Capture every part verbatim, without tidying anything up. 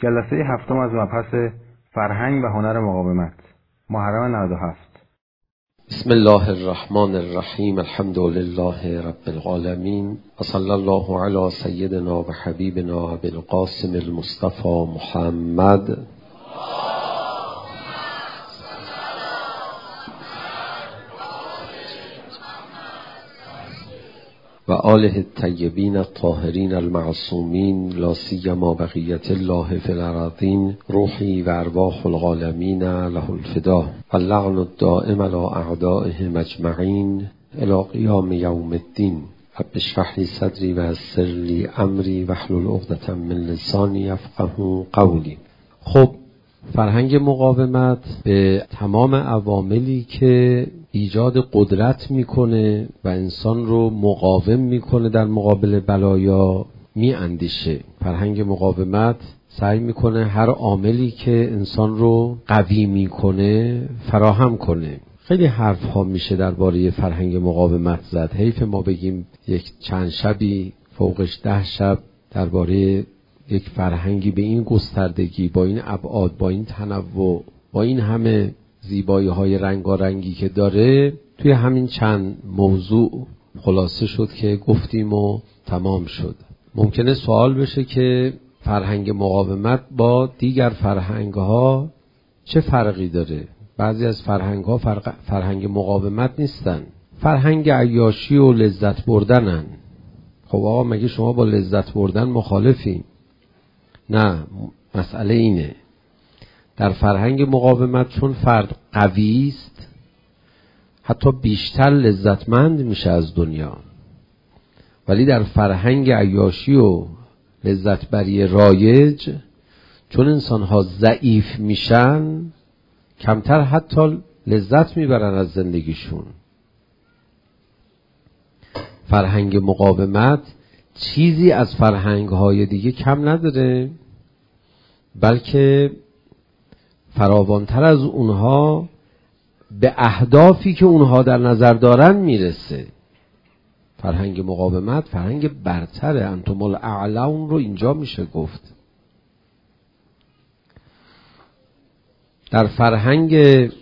جلسه هفتم از مبحث فرهنگ و هنر مقاومت، محرم نود و هفت. بسم الله الرحمن الرحیم. الحمد لله رب العالمین و صلی الله علی سیدنا و حبیبنا ابی القاسم المصطفى محمد و آله الطیبین الطاهرین المعصومین، لا سیما بقیت الله فی الارضین، روحی و ارواح العالمین له الفدا و اللعن الدائم علی اعدائهم اجمعین الی قیام یوم الدین. رب اشرح لی صدری و یسر لی امری واحلل عقدة من لسانی یفقهوا قولی. خب، فرهنگ مقاومت به تمام عواملی که ایجاد قدرت میکنه و انسان رو مقاوم میکنه در مقابل بلایا میاندیشه. فرهنگ مقاومت سعی میکنه هر عاملی که انسان رو قوی میکنه فراهم کنه. خیلی حرف ها میشه درباره فرهنگ مقاومت زد. حیف ما بگیم یک چند شبی فوقش ده شب درباره یک فرهنگی به این گستردگی، با این ابعاد، با این تنوع، با این همه زیبایی های رنگارنگی که داره، توی همین چند موضوع خلاصه شد که گفتیم و تمام شد. ممکنه سوال بشه که فرهنگ مقاومت با دیگر فرهنگ ها چه فرقی داره؟ بعضی از فرهنگ ها فرق... فرهنگ مقاومت نیستن، فرهنگ عیاشی و لذت بردنن. خب آقا، مگه شما با لذت بردن مخالفین؟ نه، مسئله اینه در فرهنگ مقاومت چون فرد قوی است، حتی بیشتر لذتمند میشه از دنیا. ولی در فرهنگ عیاشی و لذتبری رایج، چون انسان‌ها ضعیف میشن، کمتر حتی لذت میبرن از زندگیشون. فرهنگ مقاومت چیزی از فرهنگ‌های دیگه کم نداره، بلکه فراوانتر از اونها به اهدافی که اونها در نظر دارن میرسه. فرهنگ مقاومت فرهنگ برتره. انتم الاعلون رو اینجا میشه گفت. در فرهنگ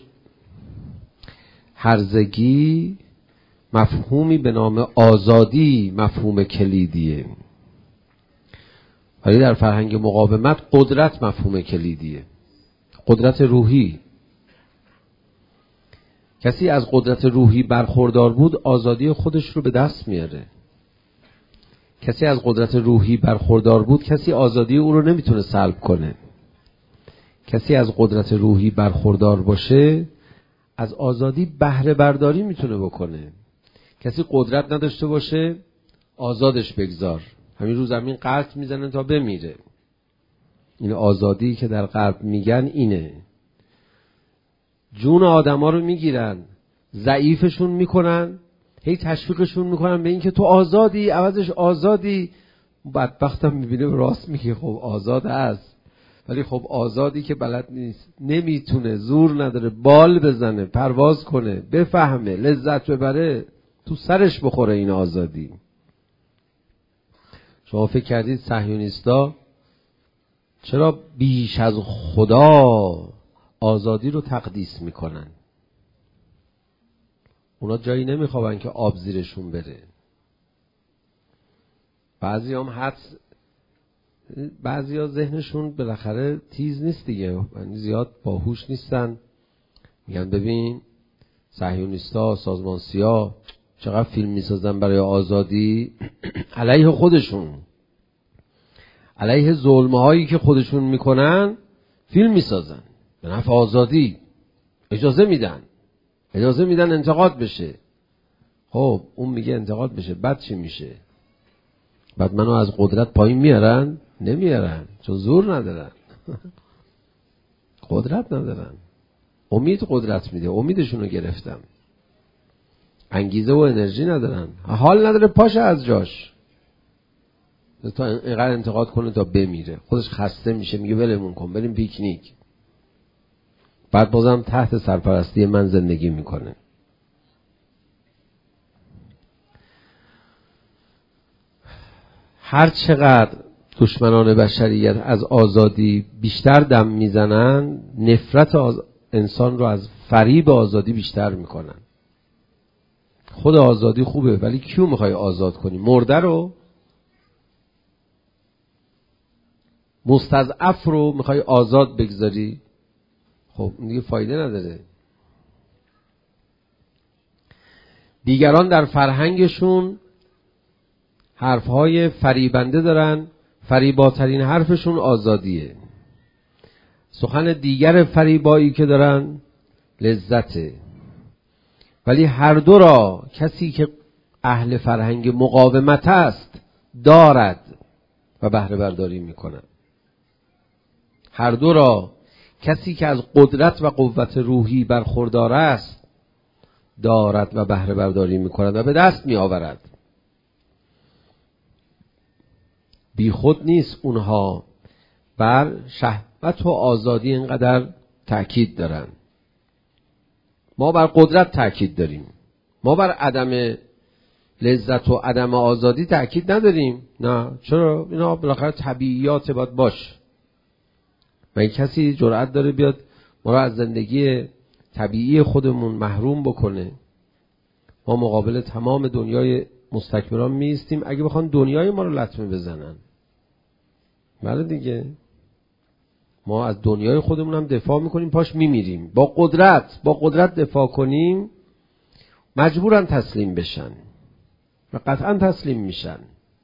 هرزگی مفهومی به نام آزادی مفهوم کلیدیه، ولی در فرهنگ مقاومت قدرت مفهوم کلیدیه. قدرت روحی. کسی از قدرت روحی برخوردار بود، آزادی خودش رو به دست میاره. کسی از قدرت روحی برخوردار بود، کسی آزادی او رو نمیتونه سلب کنه. کسی از قدرت روحی برخوردار باشه، از آزادی بهره برداری میتونه بکنه. کسی قدرت نداشته باشه، آزادش بگذار، همین رو زمین قلط میزنه تا بمیره. این آزادی که در غرب میگن اینه. جون آدما رو میگیرن، ضعیفشون میکنن، هی تشویقشون میکنن به این که تو آزادی، عوضش آزادی. بدبختم میبینه راست میگه، خب آزاد است، ولی خب آزادی که بلد نیست، نمیتونه، زور نداره، بال بزنه، پرواز کنه، بفهمه، لذت ببره، تو سرش بخوره این آزادی. شما فکر کردید صهیونیستا چرا بیش از خدا آزادی رو تقدیس میکنن؟ اونا جایی نمیخوابن که آب زیرشون بره. بعضی هم حدس، بعضی ها ذهنشون بالاخره تیز نیست دیگه، یعنی زیاد باهوش نیستن. میگن ببین صهیونیستا، سازمان سیاه چقدر فیلم میسازن برای آزادی، علیه خودشون، علیه ظلمه هایی که خودشون میکنن فیلم میسازن به نفع آزادی. اجازه میدن اجازه میدن انتقاد بشه. خب اون میگه انتقاد بشه، بعد چی میشه؟ بعد منو از قدرت پایین میارن؟ نمیارن، چون زور ندارن. قدرت ندارن. امید قدرت میده، امیدشونو گرفتم. انگیزه و انرژی ندارن، حال نداره پاشه از جاش تا اینقدر انتقاد کنه تا بمیره. خودش خسته میشه، میگه ولمون کن، بریم پیکنیک. بعد بازم تحت سرپرستی من زندگی میکنه. هر چقدر دشمنان بشریت از آزادی بیشتر دم میزنن، نفرت آز... انسان رو از فریب آزادی بیشتر میکنن. خود آزادی خوبه، ولی کیو میخوای آزاد کنی؟ مرده رو؟ مستضعف رو میخوای آزاد بگذاری؟ خب این دیگه فایده نداره. دیگران در فرهنگشون حرفهای فریبنده دارن، فریباترین حرفشون آزادیه. سخن دیگر فریبایی که دارن لذته. ولی هر دو را کسی که اهل فرهنگ مقاومت است دارد و بهره برداری میکند. هر دو را کسی که از قدرت و قوت روحی برخوردار است دارد و بهره برداری میکند و به دست میآورد. بی خود نیست اونها بر شهوت و آزادی اینقدر تأکید دارن. ما بر قدرت تأکید داریم، ما بر عدم لذت و عدم آزادی تأکید نداریم. نه، چرا؟ اینا بالاخره طبیعیات باید باش. و این کسی جرأت داره بیاد ما را از زندگی طبیعی خودمون محروم بکنه؟ ما مقابل تمام دنیای مستکبران میستیم اگه بخوان دنیای ما رو لطمه بزنن. بله دیگه، ما از دنیای خودمون هم دفاع میکنیم، پاش میمیریم. با قدرت با قدرت دفاع کنیم مجبورن تسلیم بشن و قطعا تسلیم میشن.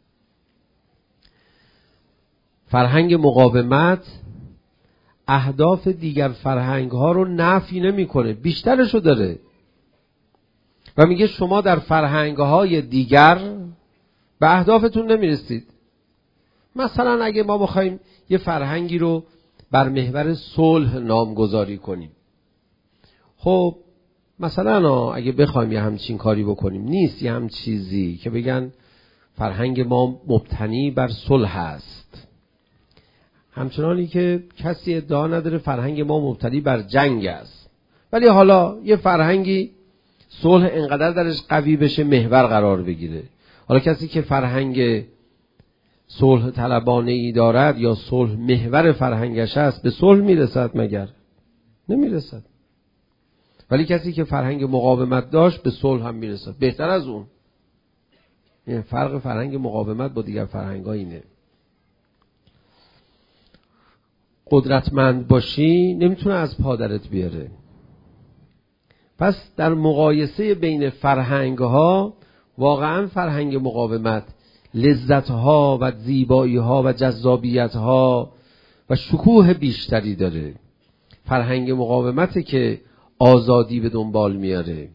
فرهنگ مقاومت اهداف دیگر فرهنگ ها رو نفی نمیکنه، بیشترشو داره و میگه شما در فرهنگ های دیگر به اهدافتون نمیرسید. مثلا اگه ما بخوایم یه فرهنگی رو بر محور صلح نامگذاری کنیم، خب مثلا اگه بخوایم یه همچین کاری بکنیم، نیست یه هم چیزی که بگن فرهنگ ما مبتنی بر صلح است، همچنانی که کسی ادعا نداره فرهنگ ما مبتنی بر جنگ است. ولی حالا یه فرهنگی صلح انقدر درش قوی بشه محور قرار بگیره. حالا کسی که فرهنگ صلح طلبانه ای دارد یا صلح محور فرهنگش است به صلح میرسد مگر؟ نمیرسد. ولی کسی که فرهنگ مقاومت داشت به صلح هم میرسد، بهتر از اون. این فرق فرهنگ مقاومت با دیگر فرهنگ‌ها اینه. قدرتمند باشی نمیتونه از پادرت بیاره. پس در مقایسه بین فرهنگ‌ها واقعا فرهنگ مقاومت لذت‌ها و زیبایی‌ها و جذابیت‌ها و شکوه بیشتری داره. فرهنگ مقاومته که آزادی به دنبال میاره.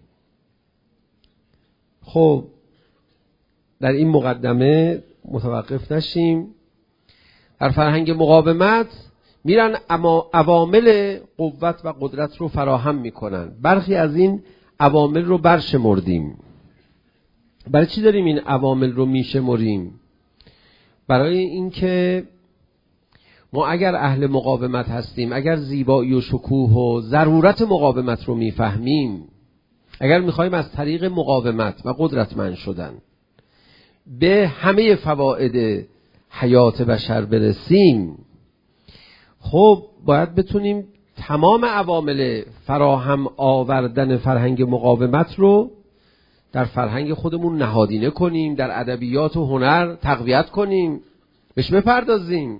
خب در این مقدمه متوقف نشیم. در فرهنگ مقاومت میرن اما عوامل قوت و قدرت رو فراهم میکنن. برخی از این عوامل رو برشمردیم. برای چی داریم این عوامل رو میشمریم؟ برای اینکه ما اگر اهل مقاومت هستیم، اگر زیبایی و شکوه و ضرورت مقاومت رو میفهمیم، اگر میخوایم از طریق مقاومت و قدرتمند شدن به همه فواید حیات بشر برسیم، خب باید بتونیم تمام عوامل فراهم آوردن فرهنگ مقاومت رو در فرهنگ خودمون نهادینه کنیم، در ادبیات و هنر تقویت کنیم، بهش بپردازیم.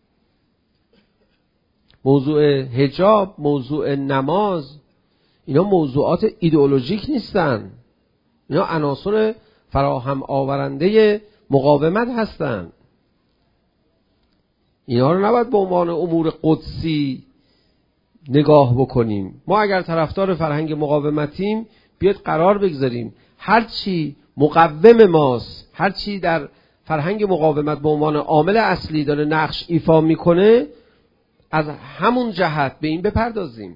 موضوع حجاب، موضوع نماز، اینا موضوعات ایدئولوژیک نیستن. اینا عناصر فراهم آورنده مقاومت هستن. اینا رو نباید به عنوان امور قدسی نگاه بکنیم. ما اگر طرفدار فرهنگ مقاومتیم بیاد قرار بگذاریم هرچی مقوم ماست، هرچی در فرهنگ مقاومت به عنوان عامل اصلی داره نقش ایفا میکنه، از همون جهت به این بپردازیم.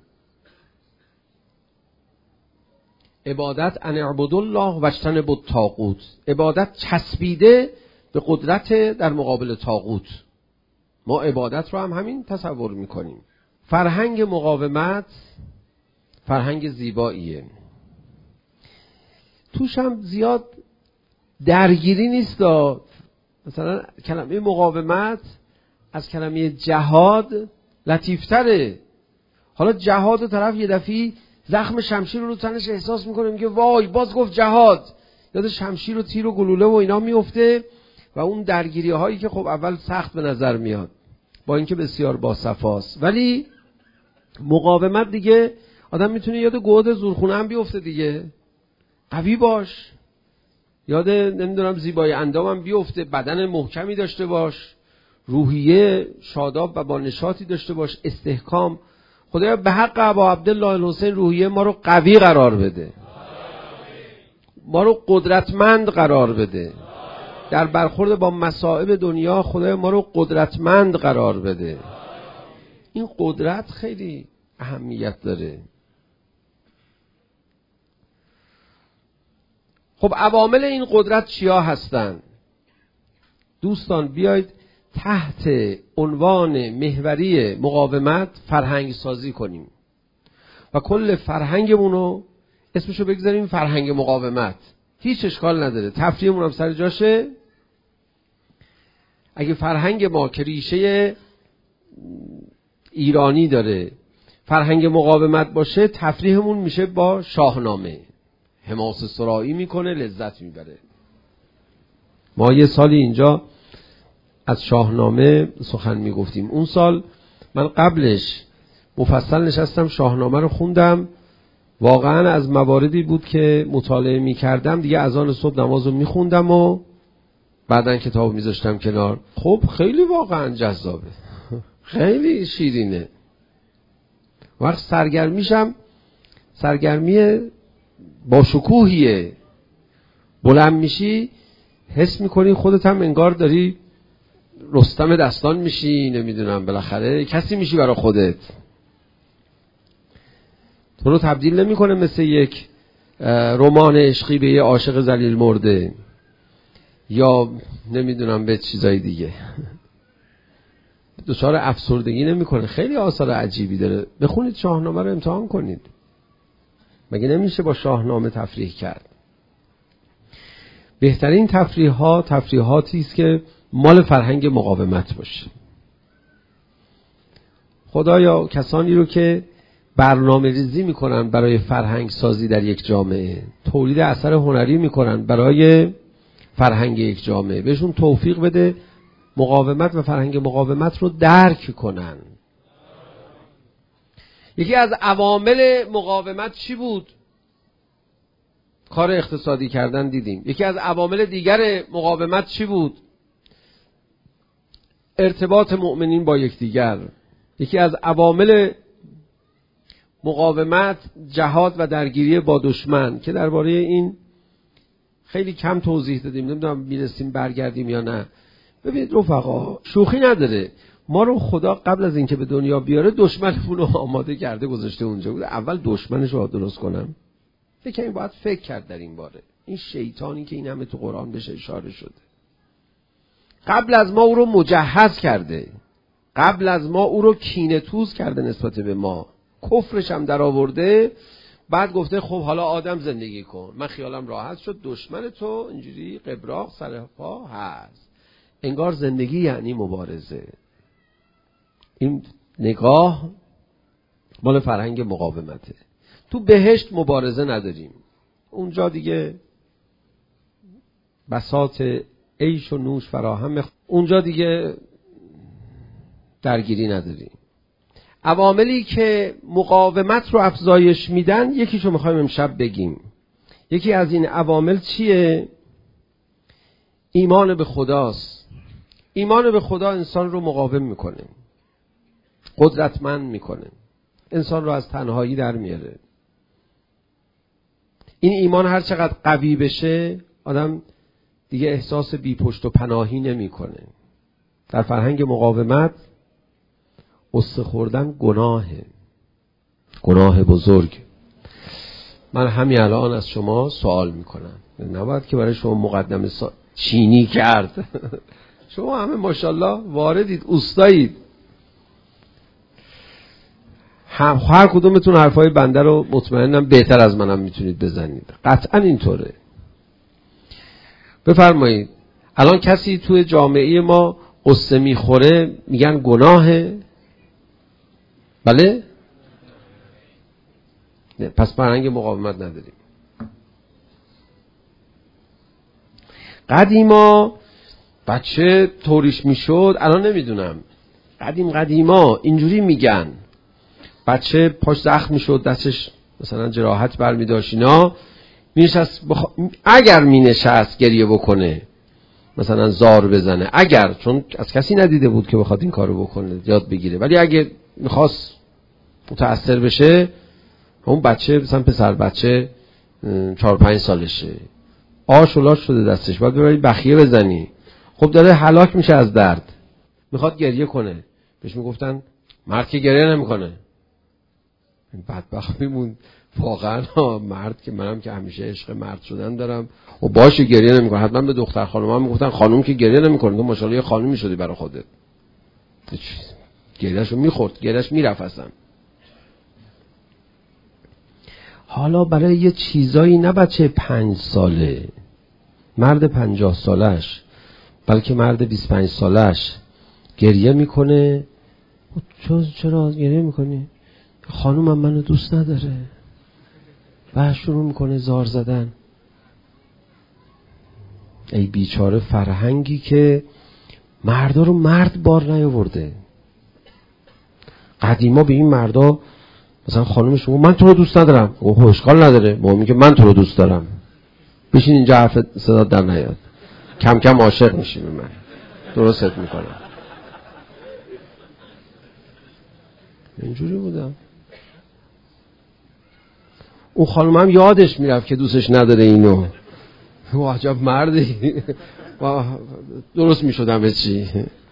عبادت ان اعبدوا الله واجتنبوا الطاغوت. عبادت چسبیده به قدرت در مقابل طاغوت. ما عبادت رو هم همین تصور میکنیم. فرهنگ مقاومت فرهنگ زیباییه، توش هم زیاد درگیری نیست. مثلا کلمه مقاومت از کلمه جهاد لطیفتره. حالا جهاد طرف یه دفعی زخم شمشیر رو رو تنش احساس میکنه، میگه وای باز گفت جهاد، یاد شمشیر و تیر و گلوله و اینا میفته و اون درگیری هایی که خب اول سخت به نظر میاد با اینکه بسیار باصفاست، ولی مقاومت دیگه آدم میتونه یاد گود زورخونه هم بیفته دیگه، قوی باش، یاد نمیدونم زیبای اندامم بیفته، بدن محکمی داشته باش، روحیه شاداب و با نشاطی داشته باش، استحکام. خدایا به حق ابا عبدالله الحسین روحیه ما رو قوی قرار بده، ما رو قدرتمند قرار بده، در برخورد با مصائب دنیا خدایا ما رو قدرتمند قرار بده. این قدرت خیلی اهمیت داره. خب عوامل این قدرت چیا هستن؟ دوستان بیایید تحت عنوان محوری مقاومت فرهنگ سازی کنیم و کل فرهنگمون رو اسمشو بگذاریم فرهنگ مقاومت. هیچ اشکال نداره، تفریحمون هم سر جاشه. اگه فرهنگ ما که ریشه ایرانی داره فرهنگ مقاومت باشه، تفریحمون میشه با شاهنامه، حماس سرایی میکنه، لذت میبره. ما یه سالی اینجا از شاهنامه سخن میگفتیم. اون سال من قبلش مفصل نشستم شاهنامه رو خوندم. واقعا از مواردی بود که مطالعه میکردم دیگه اذان صبح نماز رو میخوندم و بعدن کتاب میذاشتم کنار. خب خیلی واقعا جذابه، خیلی شیرینه. وقت سرگرمیشم سرگرمی با شکوهیه، بلند میشی حس میکنی خودت هم انگار داری رستم دستان میشی، نمیدونم بالاخره کسی میشی برای خودت. تو رو تبدیل نمیکنه مثل یک رمان عشقی به یه عاشق ذلیل مرده یا نمیدونم به چیزای دیگه. دچار افسردگی نمیکنه. خیلی آثار عجیبی داره. بخونید شاهنامه رو، امتحان کنید. مگه نمیشه با شاهنامه تفریح کرد؟ بهترین تفریح ها تفریحاتی است که مال فرهنگ مقاومت باشه. خدایا کسانی رو که برنامه ریزی میکنن برای فرهنگ سازی در یک جامعه، تولید اثر هنری میکنن برای فرهنگ یک جامعه، بهشون توفیق بده مقاومت و فرهنگ مقاومت رو درک کنن. یکی از عوامل مقاومت چی بود؟ کار اقتصادی کردن دیدیم. یکی از عوامل دیگر مقاومت چی بود؟ ارتباط مؤمنین با یکدیگر. یکی از عوامل مقاومت جهاد و درگیری با دشمن که درباره این خیلی کم توضیح دادیم، نمیدونم میرسیم برگردیم یا نه. ببینید رفقا، شوخی نداره. ما رو خدا قبل از اینکه به دنیا بیاره دشمنمون رو آماده کرده گذاشته اونجا بود. اول دشمنش رو درست کنم. فکر کنیم باید فکر کرد در این باره. این شیطانی که این همه تو قرآن بهش اشاره شده قبل از ما او رو مجهز کرده، قبل از ما او رو کینه توز کرده نسبت به ما، کفرش هم در آورده. بعد گفته خب حالا آدم زندگی کن، من خیالم راحت شد، دشمن تو اینجوری قبراق سر پا هست. انگار زندگی یعنی مبارزه. این نگاه مال فرهنگ مقاومته. تو بهشت مبارزه نداریم، اونجا دیگه بساط عیش و نوش فراهم، اونجا دیگه درگیری نداریم. عواملی که مقاومت رو افزایش میدن یکیشو میخوایم امشب بگیم. یکی از این عوامل چیه؟ ایمان به خداست. ایمان به خدا انسان رو مقاوم میکنه، قدرتمند میکنه، انسان رو از تنهایی در میاره. این ایمان هر چقدر قوی بشه آدم دیگه احساس بی پشت و پناهی نمیکنه. در فرهنگ مقاومت قصه خوردن گناهه، گناه بزرگ. من همین الان از شما سوال میکنم، نباید که برای شما مقدمه سا... چینی کرد. شما همه ماشاءالله واردید، اوستایید، هم هر کدومتون حرفای بنده رو مطمئنم بهتر از منم میتونید بزنید، قطعا اینطوره. بفرمایید الان کسی توی جامعه ما قصه میخوره میگن گناهه؟ بله؟ نه. پس فرهنگ مقاومت نداریم. قدیما بچه طوریش میشد، الان نمیدونم، قدیم قدیما اینجوری میگن بچه پاش زخم میشد، دستش مثلا جراحت برمیداشت، اینا مینشست بخ... اگر مینشست گریه بکنه، مثلا زار بزنه، اگر، چون از کسی ندیده بود که بخواد این کارو بکنه یاد بگیره، ولی اگه میخواست متأثر بشه، اون بچه مثلا پسر بچه چهار پنج سالشه، آش و لاش شده دستش، باید ببری بخیه بزنی، خب داره هلاک میشه از درد، میخواد گریه کنه، بهش میگفتن مرد که گریه نمیکنه. بدبخت میمون واقعا مرد که منم که همیشه عشق مرد شدن دارم و باشه گریه نمیکنه. حتما به دختر خانوما میگفتن خانوم که گریه نمیکنه، تو ماشاءالله یه خانومی شدی برای خودت. گریهشو میخورد، گریهش میرفت اصلا. حالا برای یه چیزایی نه بچه پنج ساله، مرد پنجاه سالش، بلکه مرد بیست پنج سالش گریه میکنه. چرا گریه میکنی؟ خانومم منو دوست نداره. و شروع میکنه زار زدن. ای بیچاره فرهنگی که مردا رو مرد بار نیاورده. قدیما به این مردا مثلا خانومش میگه من تو رو دوست ندارم، اوه اشکال نداره، ما میگه من تو رو دوست دارم، بشین اینجا حرف صدا در نیاد، کم کم عاشق میشی به من، درستت میکنم. اینجوری بودم. اون خانم هم یادش میرفت که دوستش نداره اینو، و عجب مردی، درست میشدم به چی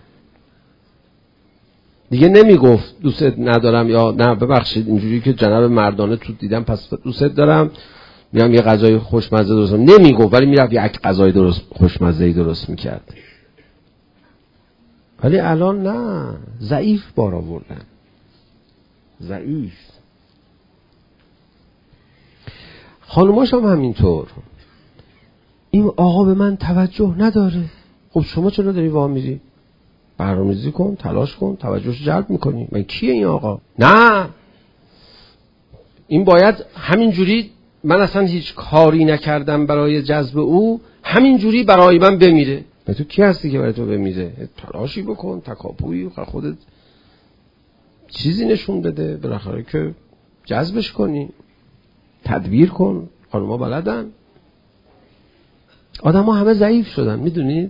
دیگه نمیگفت دوستت ندارم یا نه ببخشید اینجوری که جناب مردانه تو دیدم پس دوستت دارم، میام یه غذای خوشمزه درست کنم، نمیگفت، ولی میرفت یک غذای درست خوشمزه‌ای درست میکرد. ولی الان نه، ضعیف بار آوردن، ضعیف. خانوماش هم همینطور. این آقا به من توجه نداره. خب شما چرا داری وا میری؟ برنامه‌ریزی کن، تلاش کن، توجهش جلب میکنی. من کیه این آقا؟ نه، این باید همینجوری، من اصلا هیچ کاری نکردم برای جذب او، همینجوری برای من بمیره. به تو کی هستی که برای تو بمیره؟ تلاشی بکن، تکاپویی خودت چیزی نشون بده بالاخره که جذبش کنی، تدبیر کن. خانوما بلدن. آدم ها همه ضعیف شدن، میدونید؟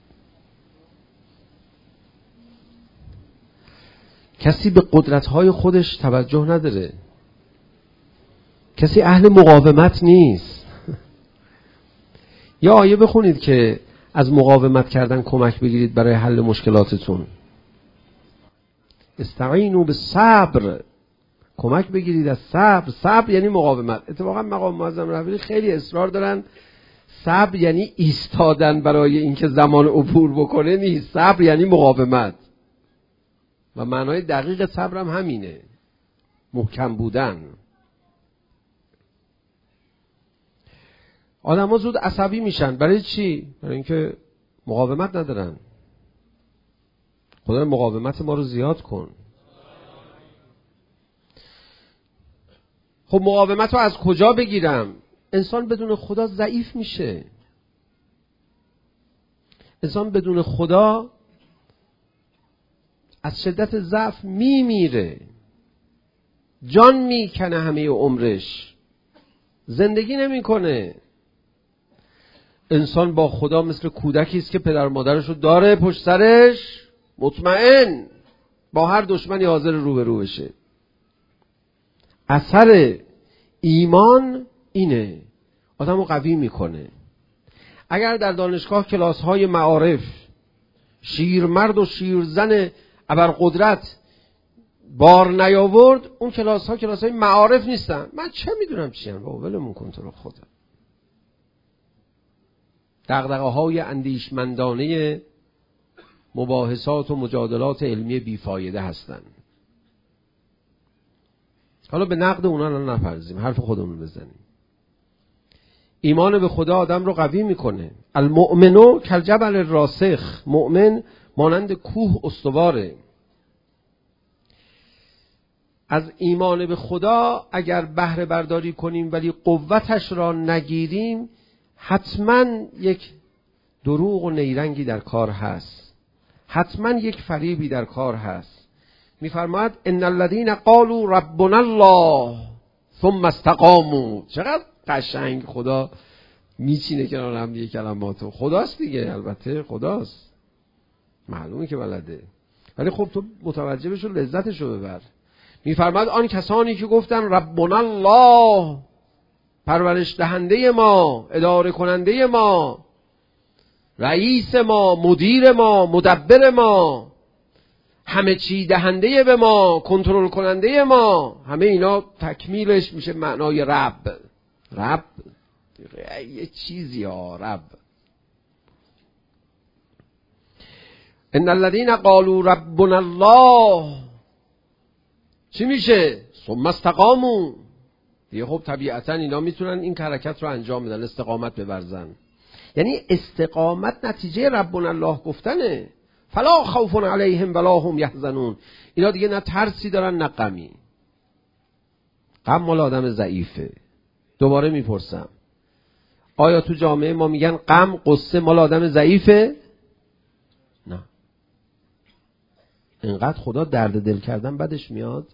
کسی به قدرت‌های خودش توجه نداره، کسی اهل مقاومت نیست. یا آیه بخونید که از مقاومت کردن کمک بگیرید برای حل مشکلاتتون. استعینوا بالصبر، کمک بگیرید از صبر. صبر یعنی مقاومت. اتفاقا مقام معظم رهبری خیلی اصرار دارن صبر یعنی ایستادن برای اینکه زمان عبور بکنه نیست، صبر یعنی مقاومت. و معنای دقیق صبر هم همینه، محکم بودن. آدم ها زود عصبی میشن. برای چی؟ برای اینکه مقاومت ندارن. خدا مقاومت ما رو زیاد کن. خب مقاومت رو از کجا بگیرم؟ انسان بدون خدا ضعیف میشه. انسان بدون خدا از شدت ضعف میمیره، جان میکنه همه عمرش، زندگی نمیکنه. انسان با خدا مثل کودکی است که پدر مادرش رو داره پشت سرش، مطمئن با هر دشمنی حاضر رو به رو بشه. اثر ایمان اینه، آدم رو قوی میکنه. اگر در دانشگاه کلاس های معارف شیرمرد و شیرزن ابرقدرت بار نیاورد، اون کلاس ها کلاس های معارف نیستن. من چه میدونم چی هم، بابا ولمون کن تو رو خدا. دغدغه های اندیشمندانه مباحثات و مجادلات علمی بیفایده هستن. حالا به نقد اونا نپردازیم، حرف خودمون بزنیم. ایمان به خدا آدم رو قوی میکنه. المؤمنو کالجبل الراسخ، مؤمن مانند کوه استواره. از ایمان به خدا اگر بهره برداری کنیم ولی قوتش را نگیریم، حتما یک دروغ و نیرنگی در کار هست، حتما یک فریبی در کار هست. میفرماید ان الذين قالوا ربنا الله ثم استقاموا. چقدر قشنگ خدا میچینه کنار هم دیگه کلماتو. خداست دیگه، البته خداست، معلومه که بلده، ولی خب تو متوجه بشو، لذتشو ببر. میفرماید آن کسانی که گفتن ربنا الله، پرورش دهنده ما، اداره کننده ما، رئیس ما، مدیر ما، مدبر ما، همه چی دهنده به ما، کنترل کننده ما، همه اینا تکمیلش میشه معنای رب. رب یه چیزی ها، رب. ان الذين قالوا ربنا الله، چی میشه؟ ثم استقاموا. دیگه خب طبیعتا اینا میتونن این حرکت رو انجام بدن، استقامت بورزن. یعنی استقامت نتیجه ربنا الله گفتنه. فلا خوف علیهم ولا هم یحزنون. اینا دیگه نه ترسی دارن نه غمی. غم مال آدم ضعیفه. دوباره میپرسم، آیا تو جامعه ما میگن غم، قصه مال آدم ضعیفه؟ نه. اینقدر خدا درد دل کردن بدش میاد؟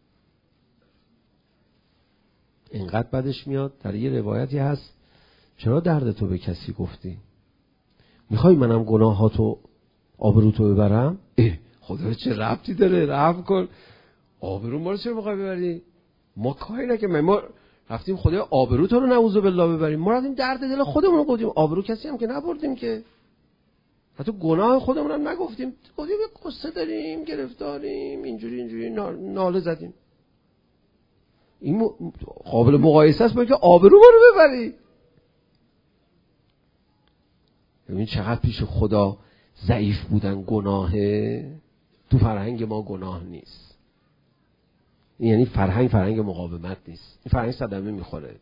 اینقدر بدش میاد؟ در یه روایتی هست چرا درد تو به کسی گفتی؟ میخوای منم گناهاتو آبرو تو ببرم؟ اه خدا چه ربطی داره؟ رحم کن. آبرو ما رو چرا میخوای ببری؟ ما کاری نکنیم، ما رفتیم خدا آبرو تو رو نعوذ بالله ببریم. ما رفتیم درد دل خودمون رو گفتیم، آبرو کسی هم که نبردیم که. حتی گناه خودمون هم نگفتیم، گفتیم یه قصه داریم، گرفتاریم، اینجوری اینجوری ناله زدیم. این قابل مقایسه است با که آبرو ما رو ببری. ببین چقدر پیش خدا ضعیف بودن گناهه. تو فرهنگ ما گناه نیست. این یعنی فرهنگ فرهنگ مقاومت نیست، این فرهنگ صدمه میخوره.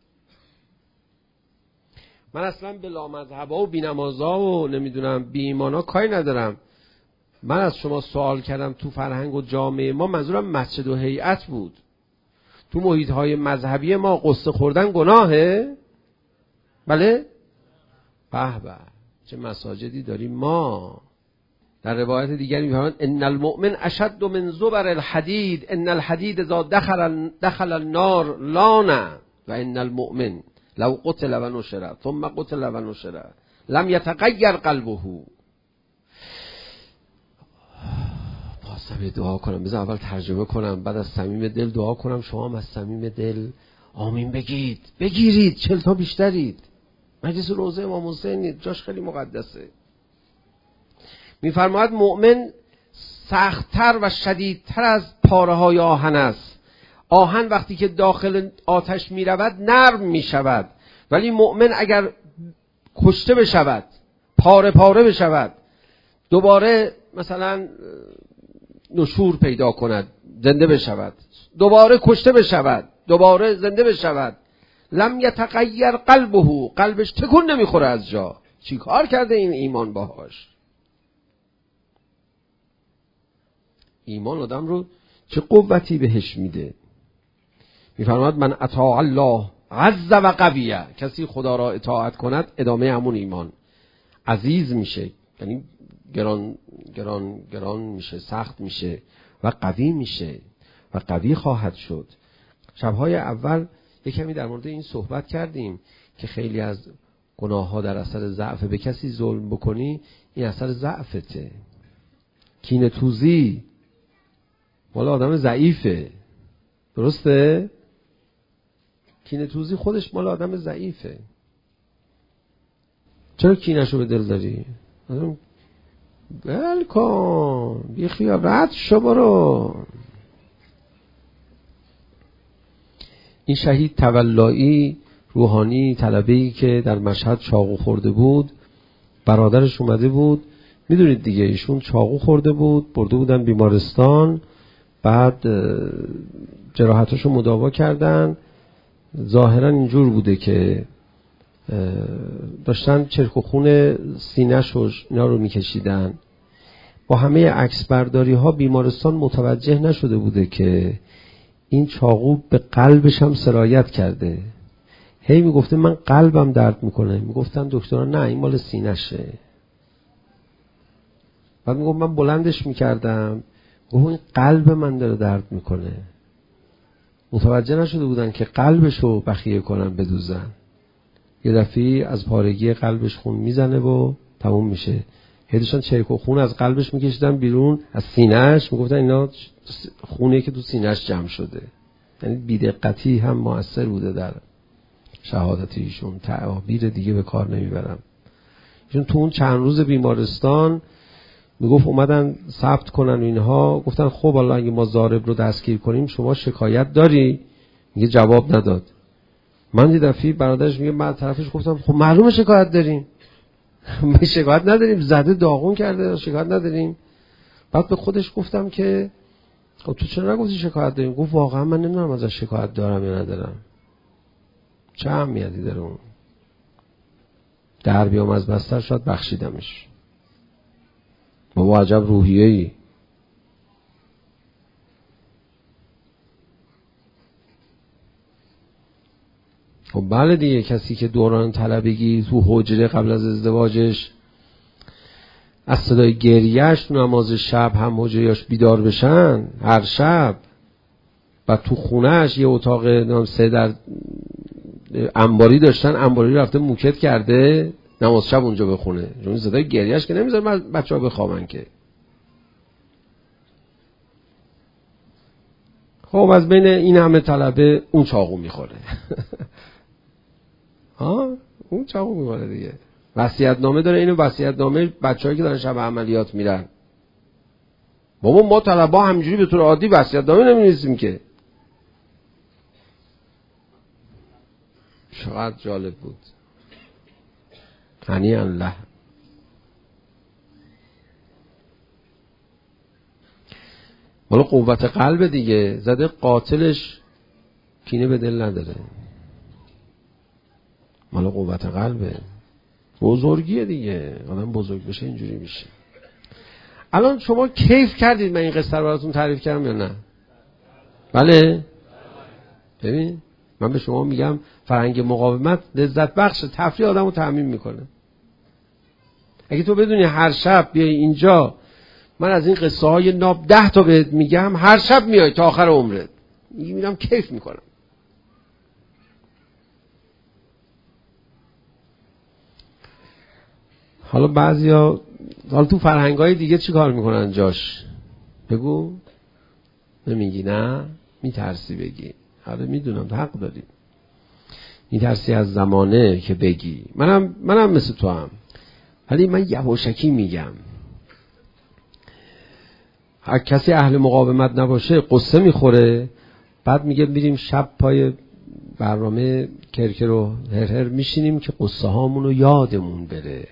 من اصلا به لامذهبا و بینمازا و نمیدونم بی ایمانا کاری ندارم. من از شما سوال کردم تو فرهنگ و جامعه ما، منظورم مسجد و هیئت بود. تو محیط های مذهبی ما قصه خوردن گناهه؟ بله؟ به به چه مساجدی داریم ما. در روایت دیگری می‌فرماید ان المؤمن اشد من زبر الحديد ان الحديد اذا دخل دخل النار لانه و ان المؤمن لو قتل و نشر ثم قتل و نشر لم يتغير قلبه. واسه دعا کنم، بذار اول ترجمه کنم، بعد از صمیم دل دعا کنم. شما هم از صمیم دل آمین بگید، بگیرید، چل تا بیشترید. مجلس روضه امام حسین جاش خیلی مقدسه. میفرماید مؤمن سخت‌تر و شدیدتر از پاره های آهن است. آهن وقتی که داخل آتش میرود نرم میشود، ولی مؤمن اگر کشته بشود، پاره پاره بشود، دوباره مثلا نشور پیدا کند، زنده بشود، دوباره کشته بشود، دوباره زنده بشود، لم یتغیر قلبه، قلبش تکون نمیخوره از جا. چی کار کرده این ایمان باهاش؟ ایمان آدم رو چه قوتی بهش میده. میفرماید من اطاع الله عز و قویه، کسی خدا را اطاعت کند ادامه همون ایمان عزیز میشه، یعنی گران گران گران میشه، سخت میشه و قوی میشه و قوی خواهد شد. شبهای اول یک کمی در مورد این صحبت کردیم که خیلی از گناه ها در اثر ضعف. به کسی ظلم بکنی این اثر ضعفته. کینه توزی مال آدم ضعیفه، درسته؟ کینه توزی خودش مال آدم ضعیفه. چرا کینه‌شو به دل داری؟ آدم بل کن، بی خیال، رد شو برو. این شهید تولایی روحانی طلبه‌ای که در مشهد چاقو خورده بود، برادرش اومده بود، میدونید دیگه، ایشون چاقو خورده بود، برده بودن بیمارستان، بعد جراحتاشو مداوا کردن. ظاهرا اینجور بوده که داشتن چرک و خون سینه‌ش اینا رو میکشیدن. با همه عکس برداری ها بیمارستان متوجه نشده بوده که این چاقو به قلبش هم سرایت کرده. هی میگفته من قلبم درد میکنه. میگفتن دکتران نه این مال سینه‌شه. بعد میگفت من بلندش میکردم، گفت این قلب من داره درد میکنه. متوجه نشده بودن که قلبشو بخیه کنن بدوزن. یه دفعه از پارگی قلبش خون میزنه و تموم میشه. هیدشان چرک و خون از قلبش میکشیدن بیرون، از سینه‌اش میگفتن اینا خونه که تو سینه‌اش جمع شده. یعنی بی‌دقتی هم مؤثر بوده در شهادت ایشون. تعابیر دیگه به کار نمیبرم. ایشون تو اون چند روز بیمارستان میگفت اومدن ثبت کنن و اینها. گفتن خب والله اگه ما ضارب رو دستگیر کنیم شما شکایت داری؟ میگه جواب نداد. من یه دفعه برادرش میگه من طرفش گفتم خب معلومه شکایت داریم. ما شکایت نداریم، زده داغون کرده، شکایت نداریم. بعد به خودش گفتم که خب تو چرا نگفتی شکایت داریم؟ گفت واقعا من نمیدونم ازش شکایت دارم یا ندارم. چه اهمیتی داره اون؟ در بیام از بستر شاید بخشیدمش. بابا عجب روحیه‌ای. خب بله دیگه، کسی که دوران طلبگی تو حجره قبل از ازدواجش از صدای گریهش تو نماز شب هم حجریاش بیدار بشن هر شب، و تو خونهش یه اتاق سه در انباری داشتن، انباری رفته موکت کرده نماز شب اونجا بخونه، چون صدای گریهش که نمیذاره بچه‌ها بخوابن که. خب از بین این همه طلبه اون چاقو میخوره. ها اون چاقو میخوره دیگه. وصیت‌نامه داره، اینو وصیت‌نامه بچه‌هایی که دارن شب عملیات میرن. بابا ما طلبا همینجوری به طور عادی وصیت‌نامه نمی‌نویسیم که. چقدر جالب بود. هنی الله. والا قوت قلب دیگه، زده قاتلش کینه به دل نداره. والا قوت قلبه، بزرگیه دیگه. آدم بزرگ بشه اینجوری میشه. الان شما کیف کردید من این قصه رو براتون تعریف کردم یا نه؟ بله؟ ببین من به شما میگم فرهنگ مقاومت لذت بخش، تفریح آدمو تأمین میکنه. اگه تو بدونی هر شب بیای اینجا من از این قصه های ناب ده تا بهت میگم، هر شب میای تا آخر عمرت میگی میرم کیف میکنم. حالا بعضیا حالا تو فرهنگای دیگه چی کار میکنن جاش؟ بگو. نمیگی؟ نه میترسی بگی. آره میدونم حق داری، میترسی از زمانه که بگی. منم منم مثل تو هم، ولی من یواشکی میگم. هر کسی اهل مقاومت نباشه قصه میخوره، بعد میگه میریم شب پای برنامه کرکر و هر هر میشینیم که قصه هامونو یادمون بره.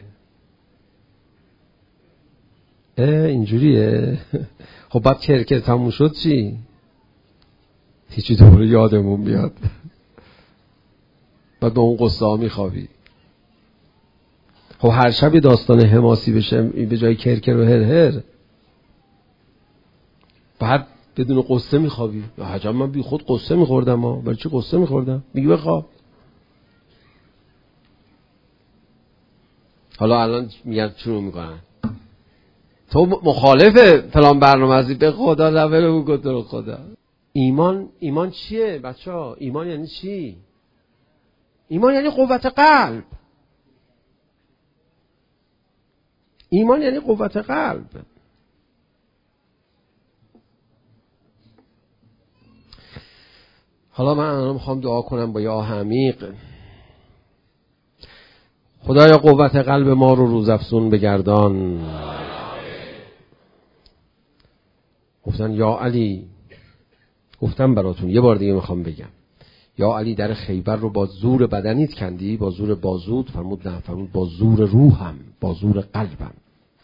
اه اینجوریه. خب بعد کرکر تموم شد چی؟ هیچی دوباره یادمون بیاد. بعد به اون قصه ها میخوابی. خب هر شب داستان حماسی بشه به جای کرکر و هر هر، بعد بدون قصه میخوابی. حجم من بی خود قصه میخوردم. ها برای چی قصه میخوردم؟ میگی بخواب. حالا الان میگن شروع میکنن تو مخالف فلان برنامه ازی، به خدا لبه رو گذار خدا. ایمان ایمان چیه بچه ها؟ ایمان یعنی چی؟ ایمان یعنی قوت قلب. ایمان یعنی قوت قلب. حالا من الان میخوام دعا کنم با یه آه عمیق. خدایا قوت قلب ما رو روزافزون بگردان. گفتن یا علی، گفتم براتون یه بار دیگه میخوام بگم، یا علی در خیبر رو با زور بدنیت کندی، با زور بازود؟ فرمود نه، فرمود با زور روحم، با زور قلبم.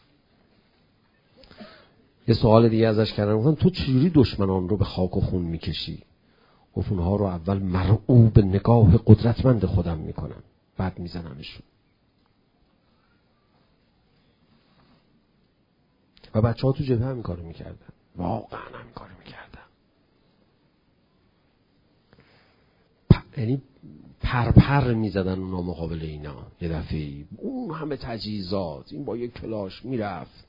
یه سوال دیگه ازش کردن، گفتن تو چجوری دشمنان رو به خاک و خون میکشی؟ گفت اونها رو اول مرعوب نگاه قدرتمند خودم میکنم. بعد میزنمشون. و بچه ها تو جبهه همین کارو میکردن، واقعا همین کارو میکردن. پ... یعنی پرپر میزدن اونا مقابل اینا. یه دفعه اون همه تجهیزات، این با یک کلاش میرفت،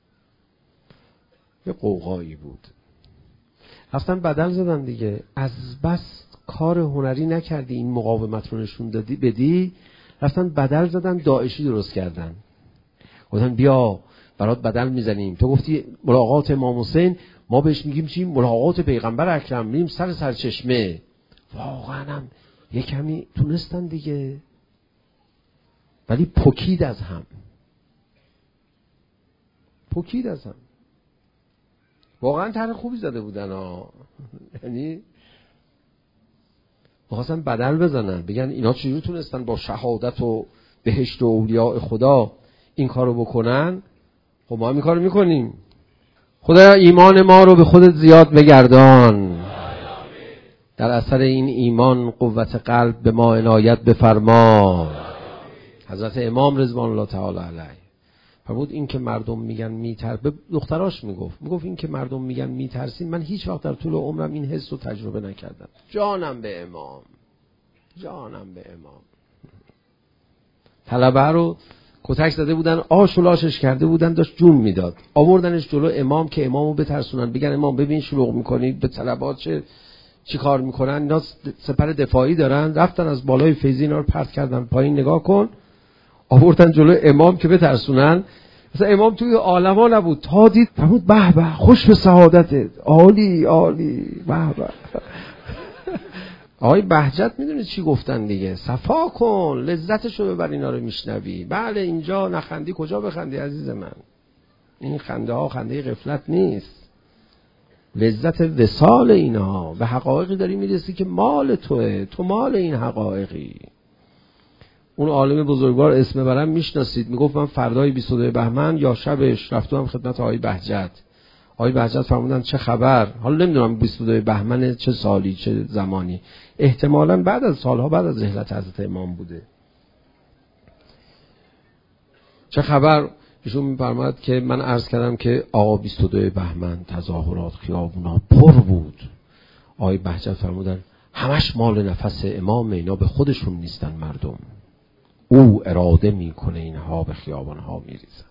یه قوقایی بود. رفتن بدل زدن دیگه. از بس کار هنری نکردی این مقاومت رو نشون دادی بدی، رفتن بدل زدن، داعشی درست کردن. گفتن بیا برات بدل میزنیم، تو گفتی ملاقات امام حسین، ما بهش میگیم چی؟ ملاقات پیغمبر اکرم، میریم سر سرچشمه. واقعا هم یه کمی تونستن دیگه، ولی پکید از هم، پکید از هم. واقعا طرح خوبی زده بودن ها. یعنی می‌خواستن بدل بزنن، بگن اینا چجوری تونستن با شهادت و بهشت و اولیاء خدا این کارو بکنن، خب ما هم این کارو میکنیم. خدا ایمان ما رو به خودت زیاد بگردان، در اثر این ایمان قوت قلب به ما عنایت بفرما. حضرت امام رضوان الله تعالی علیه فرمود این که مردم میگن میتر، به دختراش میگفت میگفت این که مردم میگن میترسین، من هیچ وقت در طول عمرم این حس رو تجربه نکردم. جانم به امام، جانم به امام. طلبه رو کتک زده بودن، آش و لاشش کرده بودن، داشت جون میداد، آوردنش جلو امام که امامو بترسونن، بگن امام ببین شلوغ میکنی به طلبات چه چی کار میکنن، اینا سپر دفاعی دارن. رفتن از بالای فیضی اینا رو پرت کردن پایین، نگاه کن، آوردن جلو امام که بترسونن. مثلا امام توی عالما نبود، تا دید فرمود به به خوش به سعادتت، عالی عالی، به به. آقای بهجت میدونی چی گفتن دیگه؟ صفا کن، لذتشو ببر، اینا رو میشنوی. بله اینجا نخندی کجا بخندی عزیز من؟ این خنده ها خنده غفلت نیست، لذت وصال اینا. به حقایقی داری میرسی که مال توه، تو مال این حقایقی. اون عالم بزرگوار اسم برم میشناسید، میگفت من فردای بیست و دو بهمن یا شبش رفتم خدمت آقای بهجت. آقای بهجت فرمودن چه خبر؟ حالا نمیدونم بیست و دو بهمن چه سالی چه زمانی، احتمالاً بعد از سالها بعد از رحلت حضرت امام بوده. چه خبر؟ ایشون میفرماد که من عرض کردم که آقا بیست و دو بهمن تظاهرات خیابونا پر بود. آقای بهجت فرمودن همش مال نفس امام، اینا به خودشون نیستن مردم، او اراده میکنه اینها به خیابانها میریزن.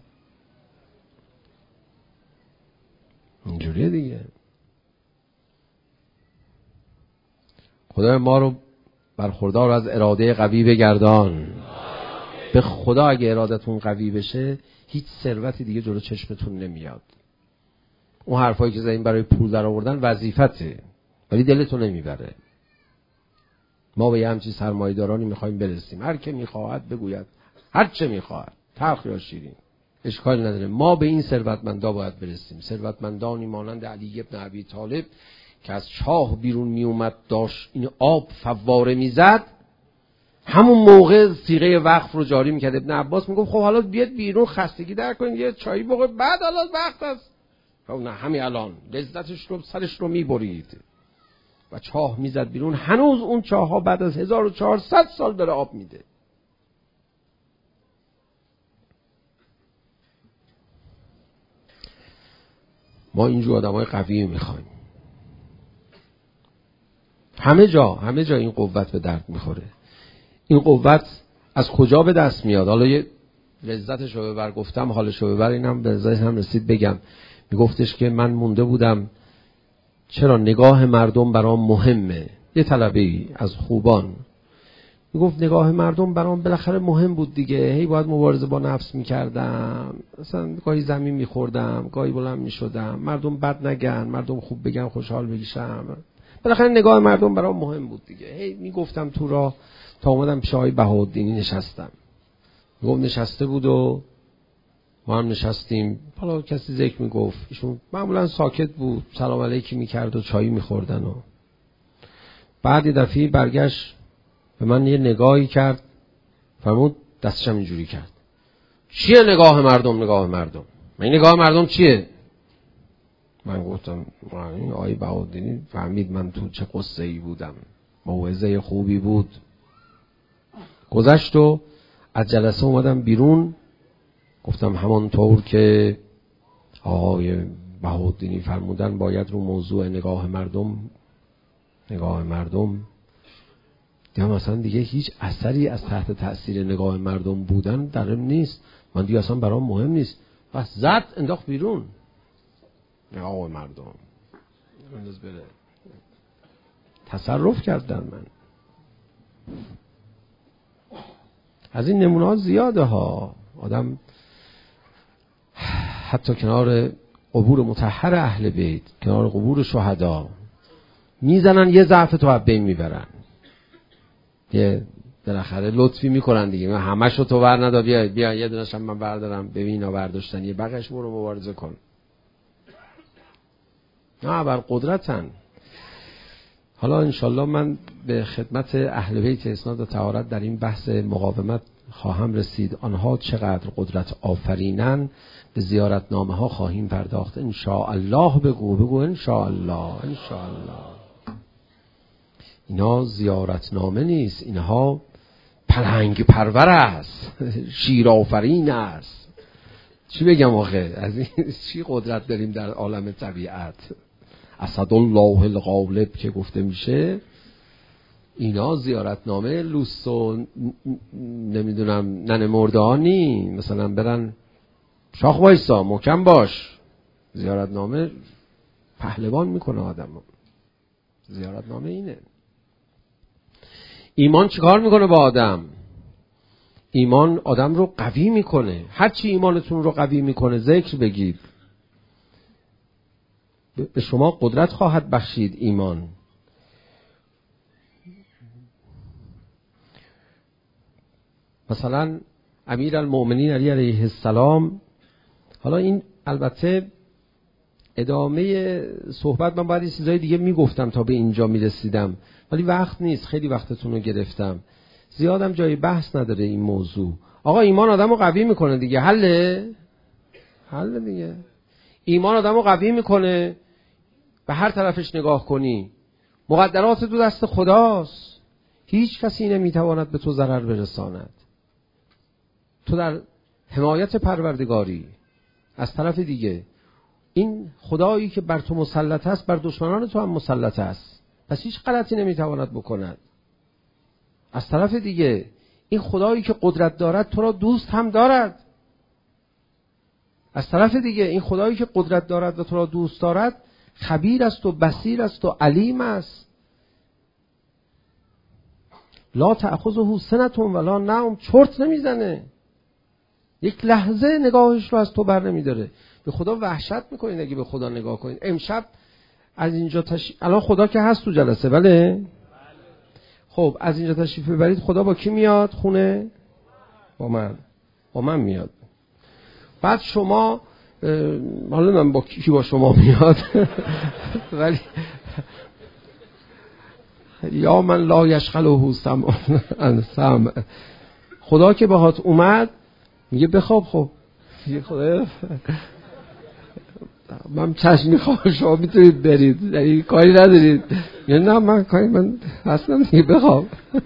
اینجوریه دیگه. خدا ما رو برخوردار از اراده قوی بگردان. به خدا اگه ارادتون قوی بشه هیچ ثروتی دیگه جلو چشمتون نمیاد. اون حرفایی که زدین برای پول در آوردن وظیفته، ولی دلتون نمیبره. ما به یه همچین سرمایه‌دارانی میخوایم برسیم، هر که میخواهد بگوید هر چه میخواهد، تلخ یا شیرین، اشکال نداره. ما به این ثروتمندا باید برسیم، ثروتمندانی مانند علی ابن ابی طالب که از چاه بیرون میومد داشت این آب فواره میزد، همون موقع صیغه وقف رو جاری میکرد. ابن عباس میگفت خب حالا بیاد بیرون خستگی در کنید یه چایی بخورید بعد حالا وقت است. نه همین الان لذتش رو سرش رو میبرید. و چاه میزد بیرون، هنوز اون چاه ها بعد از هزار و چهارصد سال داره آب میده. ما اینجور آدمای قوی میخوایم. همه جا همه جا این قوت به درد میخوره. این قوت از کجا به دست میاد؟ حالا یه لذتش رو ببر گفتم، حالش رو ببر اینم به لذت هم رسید بگم. میگفتش که من مونده بودم چرا نگاه مردم برام مهمه. یه طلبه‌ای از خوبان میگفت نگاه مردم برام بالاخره مهم بود دیگه، هی باید مبارزه با نفس میکردم، مثلا گاهی زمین میخوردم گاهی بلند میشدم، مردم بد نگن، مردم خوب بگن، خوشحال بگیشم، بالاخره نگاه مردم برام مهم بود دیگه. هی میگفتم تو راه تا اومدم پیش آقای بهاءالدینی نشستم. میگفت نشسته بود و ما هم نشستیم، حالا کسی ذکر میگفت، ایشون معمولا ساکت بود، سلام علیکی میکرد و چایی میخوردن. و بعد یه دفعه برگشت به من یه نگاهی کرد، فرمود دستشم اینجوری کرد، چیه نگاه مردم؟ نگاه مردم من نگاه مردم چیه؟ من گفتم این آقای بهاءالدینی فهمید من تو چه قصه ای بودم، موعظه خوبی بود. گذشت و از جلسه اومدم بیرون، گفتم همانطور که آقای بهاءالدینی فرمودن باید رو موضوع نگاه مردم نگاه مردم دیگه مثلا دیگه هیچ اثری از تحت تأثیر نگاه مردم بودن درم نیست، من دیگه اصلا برام مهم نیست. بس زد انداخت بیرون نگاه مردم، انداز بره. تصرف کردن. من از این نمونه ها زیاده ها. آدم حتی کنار قبور مطهر اهل بیت، کنار قبور شهدا میزنن یه ضعف تو از بین میبرن، یه بالاخره لطفی میکنن دیگه، من همشو تو ور ندا، بیا بیا یه دونش هم من بردارم، ببین اینا برداشتن، یه بقیش برو مبارزه کن. نه بر قدرتن. حالا انشالله من به خدمت اهل بیت اسناد و طهارت در این بحث مقاومت خواهم رسید. آنها چقدر قدرت آفرینن به زیارتنامه ها خواهیم پرداخت ان شاء الله. بگو بگو ان شاء الله، ان شاء الله. اینا زیارتنامه نیست، اینها پلنگ پرور است، شیر آفرین است. چی بگم آخه؟ از این چی قدرت داریم در عالم طبیعت؟ اسدالله الغالب که گفته میشه، اینا زیارتنامه لوس و نمیدونم ننه مردانی مثلا برن شاخ وایسا محکم باش. زیارتنامه پهلوان میکنه آدم. زیارتنامه اینه. ایمان چیکار میکنه با آدم؟ ایمان آدم رو قوی میکنه. هرچی ایمانتون رو قوی میکنه ذکر بگید، به شما قدرت خواهد بخشید ایمان. مثلا امیرالمؤمنین علی علیه السلام، حالا این البته ادامه صحبت، من باید یه چیزای دیگه میگفتم تا به اینجا میرسیدم ولی وقت نیست، خیلی وقتتون رو گرفتم، زیادم جای بحث نداره این موضوع. آقا ایمان آدم رو قوی میکنه دیگه، حله حله دیگه. ایمان آدم رو قوی میکنه، به هر طرفش نگاه کنی مقدرات دو دست خداست، هیچ کسی نمیتواند به تو ضرر برساند. تو در حمایت پروردگاری. از طرف دیگه این خدایی که بر تو مسلط است بر دشمنان تو هم مسلط است، پس هیچ غلطی نمیتواند بکند. از طرف دیگه این خدایی که قدرت دارد تو را دوست هم دارد. از طرف دیگه این خدایی که قدرت دارد و تو را دوست دارد خبیر است و بصیر است و علیم است. لا تأخذه سنة ولا نوم، چرت نمیزنه، یک لحظه نگاهش رو از تو بر نمیداره. به خدا وحشت میکنید اگه به خدا نگاه کنید. امشب از اینجا تش... الان خدا که هست تو جلسه، بله؟ خب از اینجا تشریف ببرید، خدا با کی میاد خونه؟ با من. با من میاد. بعد شما حالا من با کی با شما میاد ولی یا من لا یشغله سمع عن سمع، خدا که باهات اومد میگه بخواب. خب میگه خدا من چشم میخوام، شما میتونید برید، یعنی کاری ندارید. یعنی نه من کاری من اصلا دیگه بخواب.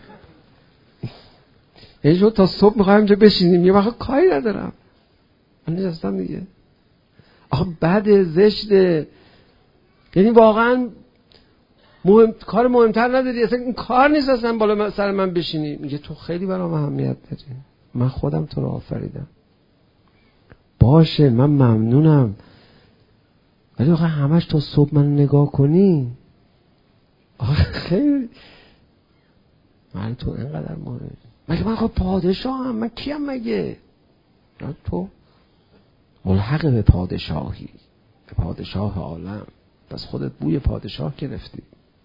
یعنی شما تا صبح میخوایم اینجا بشینیم، یه وقت کاری ندارم من نشستم دیگه. آخه بده زشته، یعنی واقعا مهم... کار مهمتر نداری، اصلا این کار نیست اصلا بالا سر من بشینی. میگه تو خیلی برام اهمیت داری، من خودم تو رو آفریدم. باشه من ممنونم، ولی آخه همش تا صبح من نگاه کنی، آخه خیلی من تو اینقدر مهمه. مگه من خب پادشاه هم، من کیم مگه؟ تو ملحق به پادشاهی، به پادشاه عالم، پس خودت بوی پادشاه گرفتی.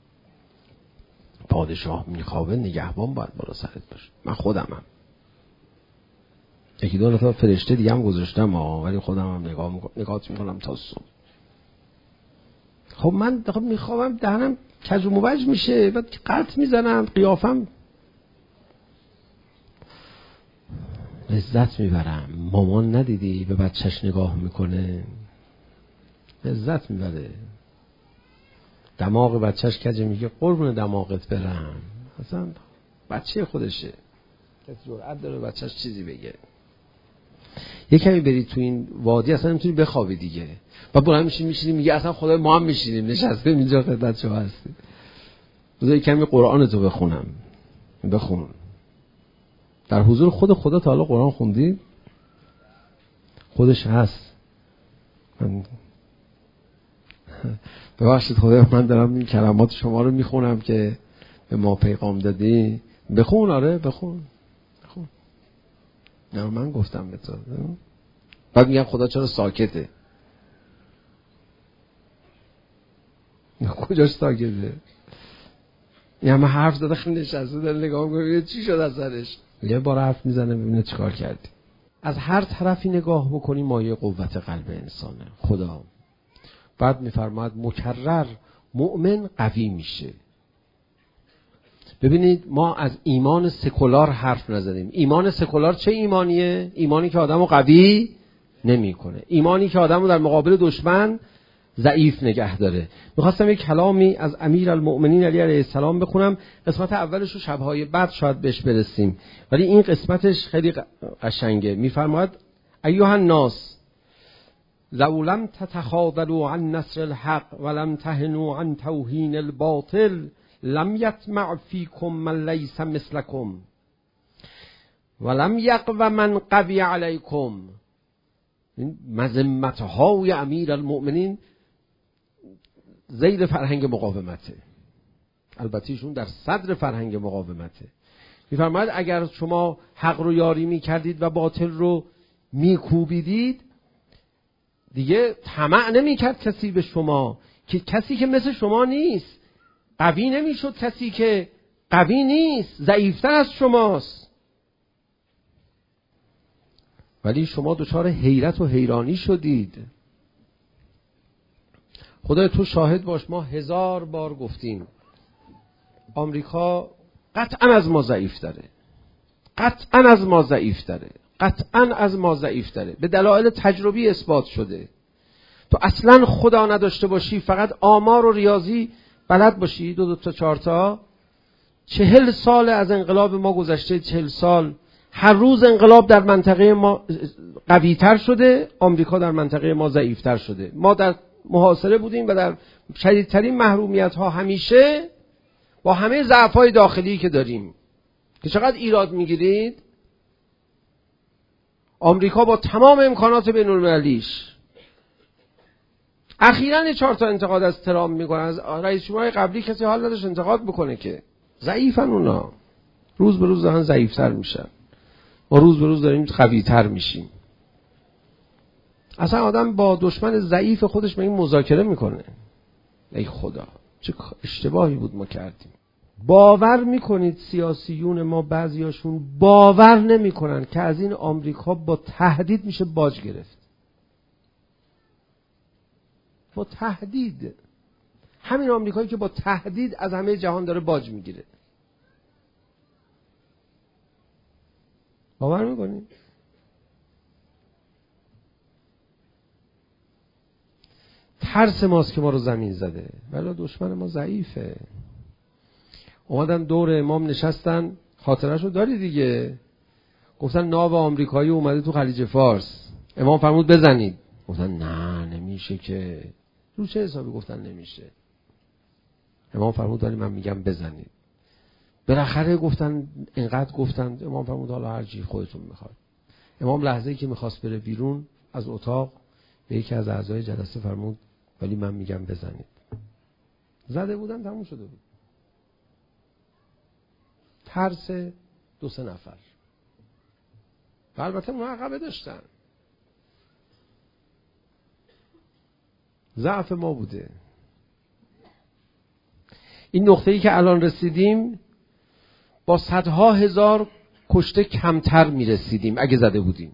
پادشاه میخوابه نگهبان باید بالا سرت باشه. من خودمم، یکی دو نفر فرشته دیگه هم گذاشتم ها، ولی خودم هم نگاه میکنم، نگاهت میکنم تا صبح. خب من خب میخوابم دهنم کج و موج میشه، بعد قلط میزنم، قیافم لذت میبرم. مامان ندیدی به بچهش نگاه میکنه لذت میبره، دماغ بچهش کجه، میگه قربون دماغت برم، اصلا بچه خودشه. کسی جرأت داره بچه‌ش چیزی بگه؟ یه کمی برید تو این وادی اصلا نمیتونی بخوابی دیگه. بعد بلند میشین میشینیم میگه اصلا خدای ما هم میشینیم نشستیم اینجا خدمت شما هستیم. بذار یه کمی قرآن تو بخونم. بخون. در حضور خود خدا تا حالا قرآن خوندی؟ خودش هست. من ببخشید خدای من دارم این کلمات شما رو میخونم که به ما پیغام دادی. بخون. آره بخون. بخون. نه من گفتم به تو. بعد میگم خدا چرا ساکته؟ کجاش ساکته؟ یه همه حرف زده خیلی نشسته داره نگاه میکنه چی شد از سرش. یه بار حرف میزنه ببینه چیکار کردی. از هر طرفی نگاه بکنی مایه قوت قلب انسانه خدا. بعد میفرماد مکرر مؤمن قوی میشه. ببینید ما از ایمان سکولار حرف نزدیم. ایمان سکولار چه ایمانیه؟ ایمانی که آدمو قوی نمیکنه، ایمانی که آدمو در مقابل دشمن ضعیف نگه داره. میخواستم یک کلامی از امیرالمؤمنین علی علیه السلام بخونم. قسمت اولش رو شبهای بعد شاید بهش برسیم، ولی این قسمتش خیلی قشنگه. میفرماید ایها الناس لو لم تتخاذلوا عن نصر الحق ولم تهنوا عن توهین الباطل لم یطمع فیکم من لیس مثلکم ولم یقو من قوی علیکم. این مذمت‌های امیرالمؤمنین زیر فرهنگ مقاومته. البته ایشون در صدر فرهنگ مقاومته. می‌فرماید اگر شما حق رو یاری می‌کردید و باطل رو می‌کوبیدید دیگه طمع نمی‌کرد کسی به شما، که کسی که مثل شما نیست قوی نمی‌شد، کسی که قوی نیست ضعیف‌تر از شماست. ولی شما دچار حیرت و حیرانی شدید. خدای تو شاهد باش، ما هزار بار گفتیم آمریکا قطعا از ما ضعیف داره، قطعا از ما ضعیف داره، قطعا از ما ضعیف داره. به دلایل تجربی اثبات شده. تو اصلا خدا نداشته باشی، فقط آمار و ریاضی بلد باشی، دو دو تا چهار تا، چهل سال از انقلاب ما گذشته، چهل سال هر روز انقلاب در منطقه ما قوی‌تر شده، آمریکا در منطقه ما ضعیف‌تر شده. ما در محاصره بودیم و در شدیدترین محرومیت‌ها همیشه با همه ضعف‌های داخلی که داریم. که چقدر ایراد می‌گیرید؟ آمریکا با تمام امکانات بین‌المللیش اخیراً چهار تا انتقاد از ترامپ می‌کنه. از رئیس جمهور قبلی کسی حال نداشت انتقاد بکنه که ضعیفن اونا. روز به روز دارن ضعیف‌تر میشن. ما روز به روز داریم قوی‌تر میشیم. اصلا آدم با دشمن ضعیف خودش مگه مذاکره میکنه؟ ای خدا چه اشتباهی بود ما کردیم. باور میکنید سیاسیون ما بعضیاشون باور نمیکنن که از این آمریکا با تهدید میشه باج گرفت. با تهدید. همین آمریکایی که با تهدید از همه جهان داره باج میگیره. باور میکنید؟ ترس ماست که ما رو زمین زده، ولی دشمن ما ضعیفه. اومدن دور امام نشستن، خاطرشو داری دیگه، گفتن ناو آمریکایی اومده تو خلیج فارس، امام فرمود بزنید، گفتن نه نمیشه که. رو چه حسابی گفتن نمیشه؟ امام فرمود ولی من میگم بزنید. بالاخره گفتن اینقدر گفتن، امام فرمود حالا هر چی خودتون میخواد. امام لحظه‌ای که میخواست بره بیرون از اتاق به یکی از اعضای جلسه فرمود ولی من میگم بزنید. زده بودن تموم شده بود. ترس دو سه نفر. البته اونها عقبه داشتن. ضعف ما بوده. این نقطه‌ای که الان رسیدیم با صدها هزار کشته کمتر میرسیدیم اگه زده بودیم.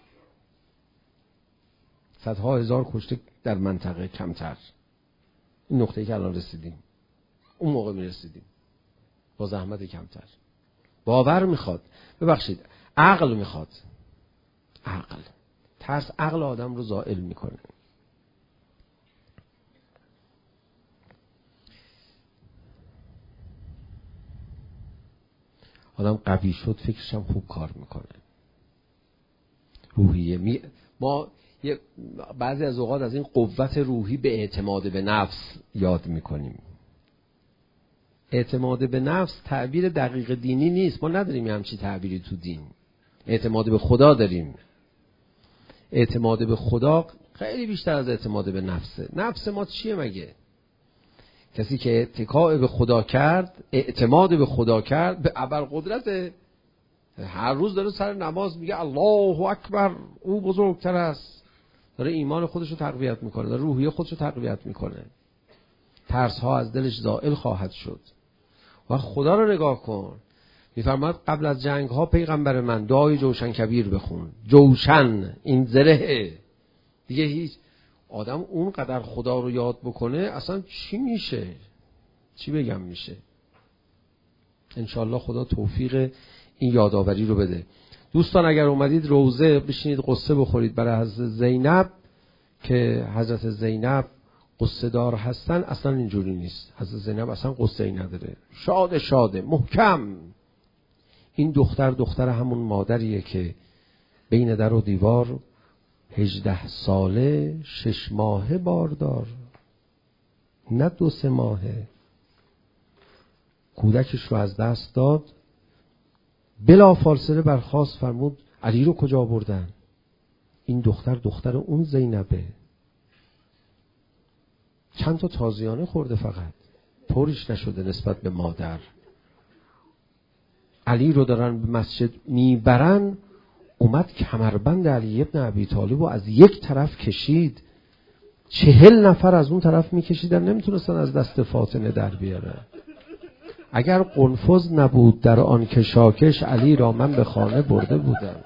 صدها هزار کشته در منطقه کمتر. این نقطه‌ای که الان رسیدیم اون موقع میرسیدیم با زحمت کمتر. باور میخواد، ببخشید عقل میخواد. عقل. ترس عقل آدم رو زائل میکنه. آدم قوی شد فکرش هم خوب کار میکنه. روحیه می... ما یه بعضی از اوقات از این قوت روحی به اعتماد به نفس یاد میکنیم. اعتماد به نفس تعبیر دقیق دینی نیست، ما نداریم همچی تعبیری تو دین. اعتماد به خدا داریم. اعتماد به خدا خیلی بیشتر از اعتماد به نفسه. نفس ما چیه مگه؟ کسی که اتکاء به خدا کرد، اعتماد به خدا کرد، به ابرقدرت، هر روز داره سر نماز میگه الله اکبر، او بزرگتر است، داره ایمان خودشو تقویت میکنه، داره روحیه خودشو تقویت میکنه، ترس ها از دلش زائل خواهد شد. و خدا رو نگاه کن، میفرماد قبل از جنگ ها پیغمبر من دعای جوشن کبیر بخون. جوشن این زره دیگه، هیچ آدم اون قدر خدا رو یاد بکنه اصلا چی میشه؟ چی بگم میشه؟ انشالله خدا توفیق این یادآوری رو بده. دوستان اگر اومدید روزه بشینید قصه بخورید برای حضرت زینب که حضرت زینب قصه دار هستن. اصلا اینجوری نیست، حضرت زینب اصلا قصه ای نداره، شاده شاده محکم. این دختر دختر همون مادریه که بین در و دیوار هجده ساله شش ماهه باردار، نه دو سه ماهه، کودکش رو از دست داد. بلا فاصله برخاست فرمود علی رو کجا بردن؟ این دختر دختر اون زینبه. چند تا تازیانه خورده فقط، طوریش نشده نسبت به مادر. علی رو دارن به مسجد میبرن، اومد کمربند علی ابن ابی طالب رو از یک طرف کشید، چهل نفر از اون طرف میکشیدن، نمیتونستن از دست فاطمه در بیارن. اگر قنفذ نبود در آن کشاکش، علی را من به خانه برده بودم.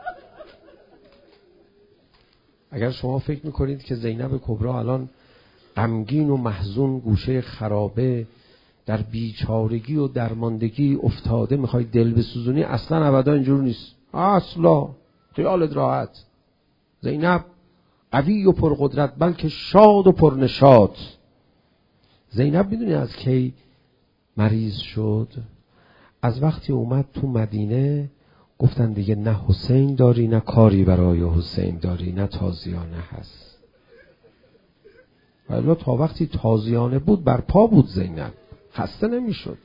اگر شما فکر میکنید که زینب کبری الان غمگین و محزون گوشه خرابه در بیچارگی و درماندگی افتاده میخوای دل بسوزونی، اصلا ابدا اینجور نیست، اصلا. خیالت راحت. زینب قوی و پرقدرت، بلکه شاد و پرنشاط. زینب میدونی از کی مریض شد؟ از وقتی اومد تو مدینه گفتن دیگه نه حسین داری نه کاری برای حسین داری، نه تازیانه هست. ولی تا وقتی تازیانه بود بر پا بود، زینب خسته نمیشد.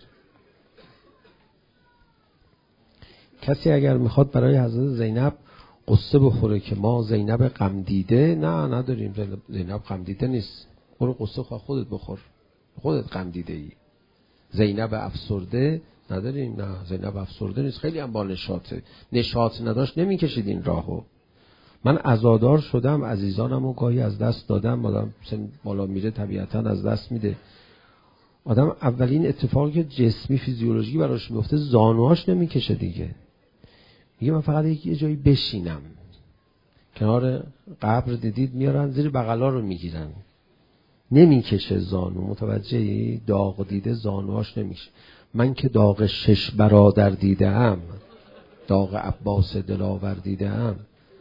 کسی اگر میخواد برای حضرت زینب قصه بخوره که ما زینب غم دیده، نه نداریم، زینب غم دیده نیست، برو قصه خودت بخور، خودت غم دیده ای. زینب افسرده نداریم، نه زینب افسرده نیست، خیلی هم با نشاطه. نشاط نداشت نمیکشید این راهو. من عزادار شدم، عزیزانمو گاهی از دست دادم. آدم سن بالا میره طبیعتا از دست میده. آدم اولین اتفاقی که جسمی فیزیولوژی براش میفته زانوهاش نمیکشه دیگه. میگه من فقط یه جایی بشینم. کنار قبر دیدید میارن زیر بغلا رو میگیرن، نمیکشه زانو. متوجهی؟ داغ دیده زانوهاش نمیشه. من که داغ شش برادر دیدم، داغ عباس دلاور دیدم،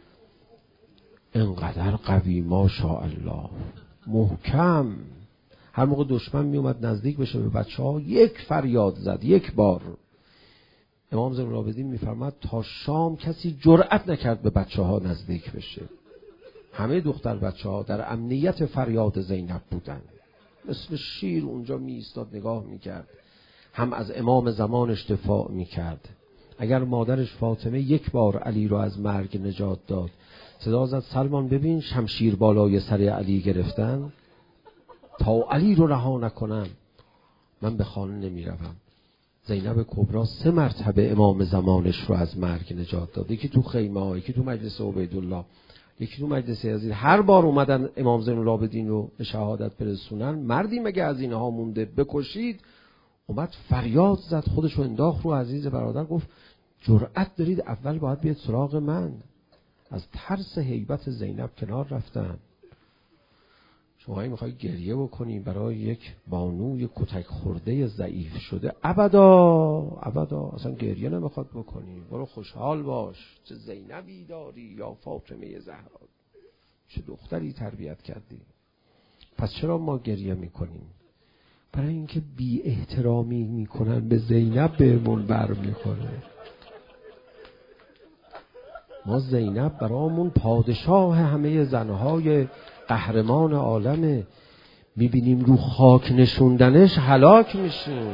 انقدر قوی ماشاءالله محکم. هر موقع دشمن می اومد نزدیک بشه به بچه ها یک فریاد زد، یک بار. امام زین العابدین میفرماد تا شام کسی جرأت نکرد به بچه ها نزدیک بشه. همه دختر بچه ها در امنیت فریاد زینب بودن، مثل شیر اونجا می ایستاد نگاه میکرد، هم از امام زمانش دفاع میکرد. اگر مادرش فاطمه یک بار علی رو از مرگ نجات داد، صدا زد سلمان ببین شمشیر بالای سر علی گرفتن، تا علی رو رها نکنن من به خانه نمی روم. زینب کبری سه مرتبه امام زمانش رو از مرگ نجات داد، یکی تو خیمه ها، یکی تو مجلس عبیدالله، یکی تو مجلس یزید. هر بار اومدن امام زین العابدین رو به شهادت برسونن، مردی مگه از اینها مونده بکشید؟ اومد فریاد زد، خودش رو انداخت رو عزیز برادر، گفت جرأت دارید اول باید بیاد سراغ من. از ترس هیبت زینب کنار رفتن. شما میخوای گریه بکنی برای یک بانوی کتک خورده ضعیف شده؟ ابدا ابدا، اصلا گریه نمیخواد بکنی. برو خوشحال باش، چه زینبی داری یا فاطمه زهرا، چه دختری تربیت کردی. پس چرا ما گریه میکنیم؟ برای اینکه بی احترامی میکنن به زینب، بهمون بر میخوره. ما زینب برامون پادشاه همه زنهای قهرمان عالمه، میبینیم رو خاک نشوندنش هلاک میشیم.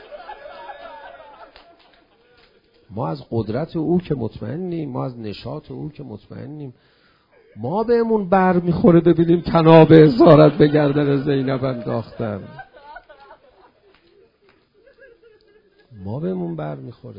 ما از قدرت او که مطمئنیم، ما از نشاط او که مطمئنیم، ما بهمون بر میخوره ببینیم طناب اسارت به گردن زینب انداختن. ما بهمون بر میخوره.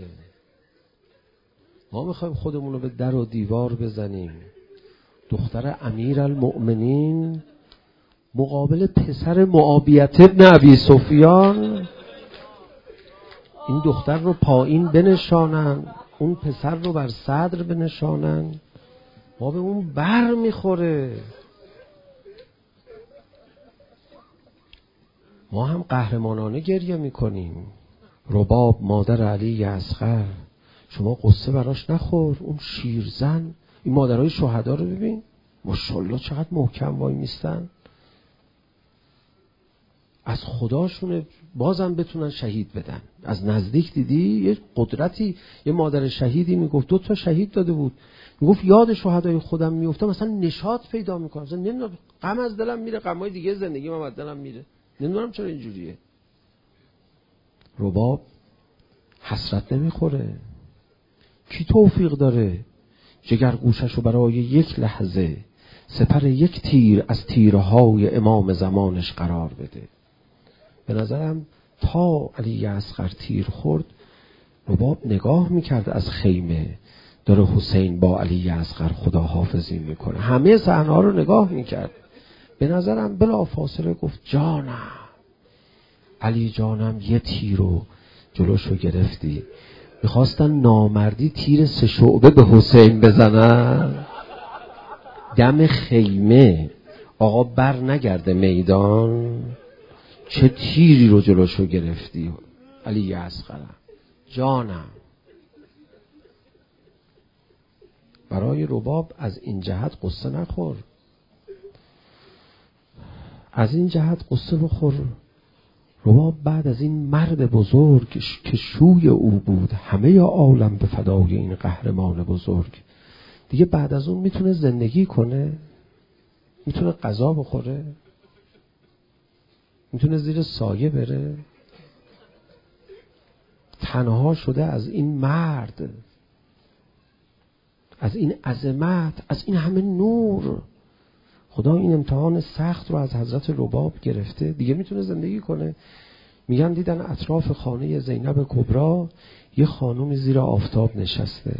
ما میخوایم خودمون رو به در و دیوار بزنیم. دختر امیرالمؤمنین مقابل پسر معاویه بن ابی سفیان، این دختر رو پایین بنشانن، اون پسر رو بر صدر بنشانن. ما به اون بر میخوره. ما هم قهرمانانه گریه میکنیم. رباب مادر علی اصغر، شما قصه براش نخور. اون شیرزن، این مادرای شهدا رو ببین، ماشاءالله چقدر محکم وای میستن، از خداشونه بازم بتونن شهید بدن. از نزدیک دیدی یه قدرتی. یه مادر شهیدی میگفت، دو تا شهید داده بود، میگفت یاد شهدای خودم میافتم، مثلا نشاط پیدا میکنم، مثلا نمیدونم غم از دلم میره، غمای دیگه زندگی من از دلم میره، نمیدونم چرا اینجوریه. رباب حسرت نمیخوره. کی توفیق داره جگر گوششو برای یک لحظه سپر یک تیر از تیرهای امام زمانش قرار بده؟ به نظرم تا علی اصغر تیر خورد، رباب نگاه میکرد از خیمه، داره حسین با علی اصغر خداحافظی میکنه، همه صحنه‌ها رو نگاه میکرد. به نظرم بلا فاصله گفت جانم، علی جانم، یه تیر رو جلوشو گرفتی. میخواستن نامردی تیر سه شعبه به حسین بزنن، دم خیمه آقا بر نگرده میدان، چه تیری رو جلوشو گرفتی علی اصغر جانم. برای رباب از این جهت قصه نخور، از این جهت قصه بخور. رباب بعد از این مرد بزرگ که شوی او بود، همه عالم به فدای این قهرمان بزرگ، دیگه بعد از اون میتونه زندگی کنه؟ میتونه غذا بخوره؟ میتونه زیر سایه بره؟ تنها شده از این مرد، از این عظمت، از این همه نور. خدا این امتحان سخت رو از حضرت رباب گرفته، دیگه میتونه زندگی کنه؟ میگن دیدن اطراف خانه زینب کبرا یه خانومی زیر آفتاب نشسته.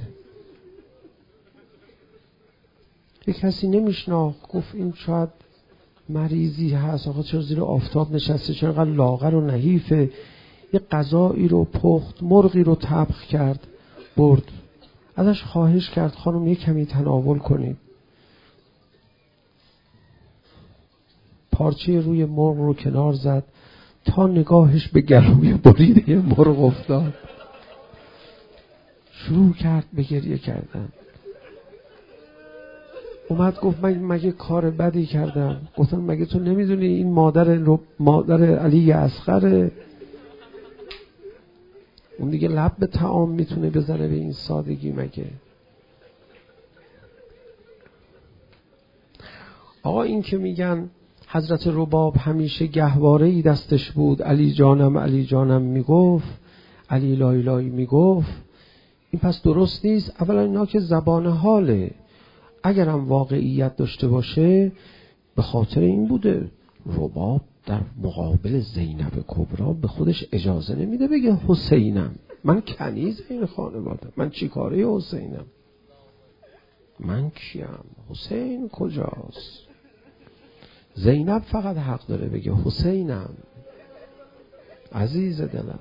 یه کسی نمیشناخت، گفت این شاید مریضی هست، آقا چرا زیر آفتاب نشسته، چرا انقدر لاغر و نحیفه. یه غذایی رو پخت، مرغی رو طبخ کرد برد. ازش خواهش کرد خانم یه کمی تناول کنید. پارچه روی مرغ رو کنار زد تا نگاهش به گلوی بریده مرغ افتاد. شروع کرد به گریه کردن. اومد گفت من مگه کار بدی کردم؟ گفتم مگه تو نمیدونی این مادر مادر علی اصغره؟ اون دیگه لب به طعام میتونه بزنه به این سادگی مگه؟ آقا این که میگن حضرت رباب همیشه گهواره‌ای دستش بود، علی جانم علی جانم میگفت، علی لای لای میگفت، این پس درست نیست. اولا اینا که زبان حاله، اگرم واقعیت داشته باشه به خاطر این بوده. رباب در مقابل زینب کبرا به خودش اجازه نمیده بگه حسینم، من کنیز این خانواده، من چی کاره حسینم، من کیم، حسین کجاست؟ زینب فقط حق داره بگه حسینم، عزیز دلم.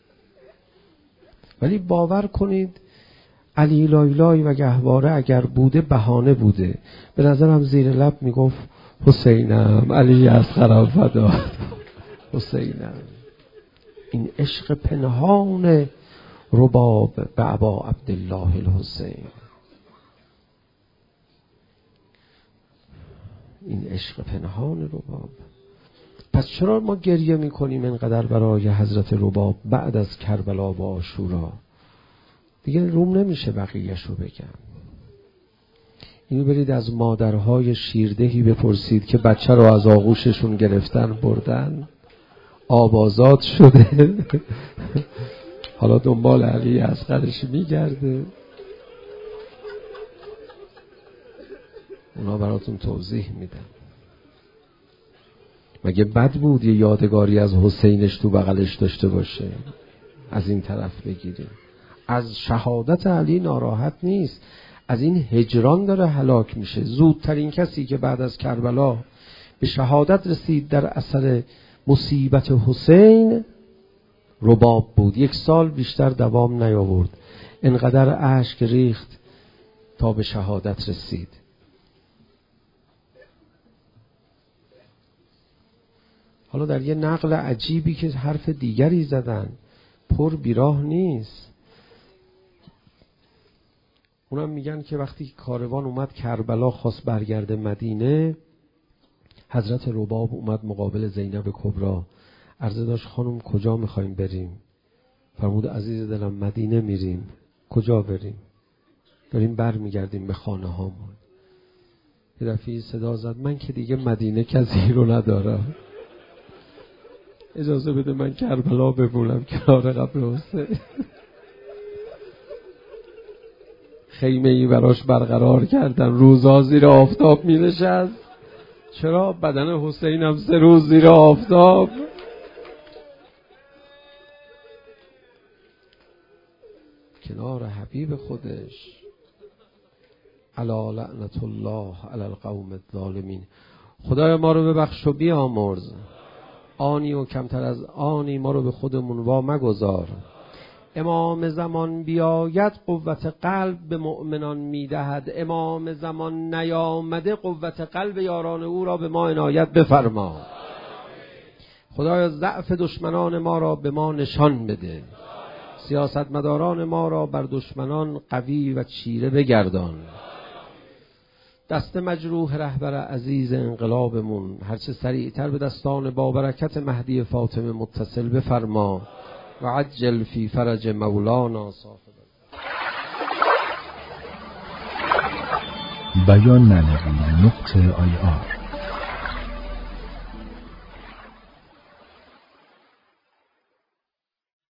ولی باور کنید علی لای لای و گهواره اگر بوده بهانه بوده. به نظرم زیر لب میگفت حسینم، علی اصغرم فدات حسینم. این عشق پنهان رباب به ابا عبدالله الحسین، این عشق پنهان رباب. پس چرا ما گریه میکنیم اینقدر برای حضرت رباب بعد از کربلا و عاشورا؟ دیگه روم نمیشه بقیه‌شو بگم. اینو برید از مادرهای شیردهی بپرسید که بچه رو از آغوششون گرفتن بردن، آب آزاد شده، حالا دنبال علی اصغرش میگرده. اونا براتون توضیح میدن. مگه بد بود یه یادگاری از حسینش تو بغلش داشته باشه؟ از این طرف بگیریم. از شهادت علی ناراحت نیست، از این هجران داره هلاک میشه. زودترین کسی که بعد از کربلا به شهادت رسید در اثر مصیبت حسین رباب بود. یک سال بیشتر دوام نیاورد، انقدر اشک ریخت تا به شهادت رسید. حالا در یه نقل عجیبی که حرف دیگری زدن، پر بیراه نیست، اونم میگن که وقتی کاروان اومد کربلا خواست برگرده مدینه، حضرت رباب اومد مقابل زینب کبرا، عرضه داشت خانم کجا میخوایم بریم؟ فرمود عزیز دلم مدینه میریم. کجا بریم؟ داریم بر میگردیم به خانه هامون. یه دفعه صدا زد من که دیگه مدینه کسی رو ندارم، اجازه بده من کربلا بمونم کنار قبر حسین. خیمه ای براش برقرار کردن، روزا زیر آفتاب می نشست. چرا؟ بدن حسین هم سه روز زیر آفتاب. کنار حبیب خودش. الا لعنت الله علی القوم الظالمین. خدای ما رو ببخش و بیامرز، آنی و کمتر از آنی ما رو به خودمون وا مگذار. امام زمان بیاید قوت قلب به مؤمنان میدهد، امام زمان نیامده قوت قلب یاران او را به ما عنایت بفرما. خدایا ضعف دشمنان ما را به ما نشان بده، سیاستمداران ما را بر دشمنان قوی و چیره بگردان. دست مجروح رهبر عزیز انقلابمون هرچه سریعتر به دستان با برکت مهدی فاطمه متصل بفرما و عجل فی فرج مولانا صاحب بیان معنوی نقطه آی آر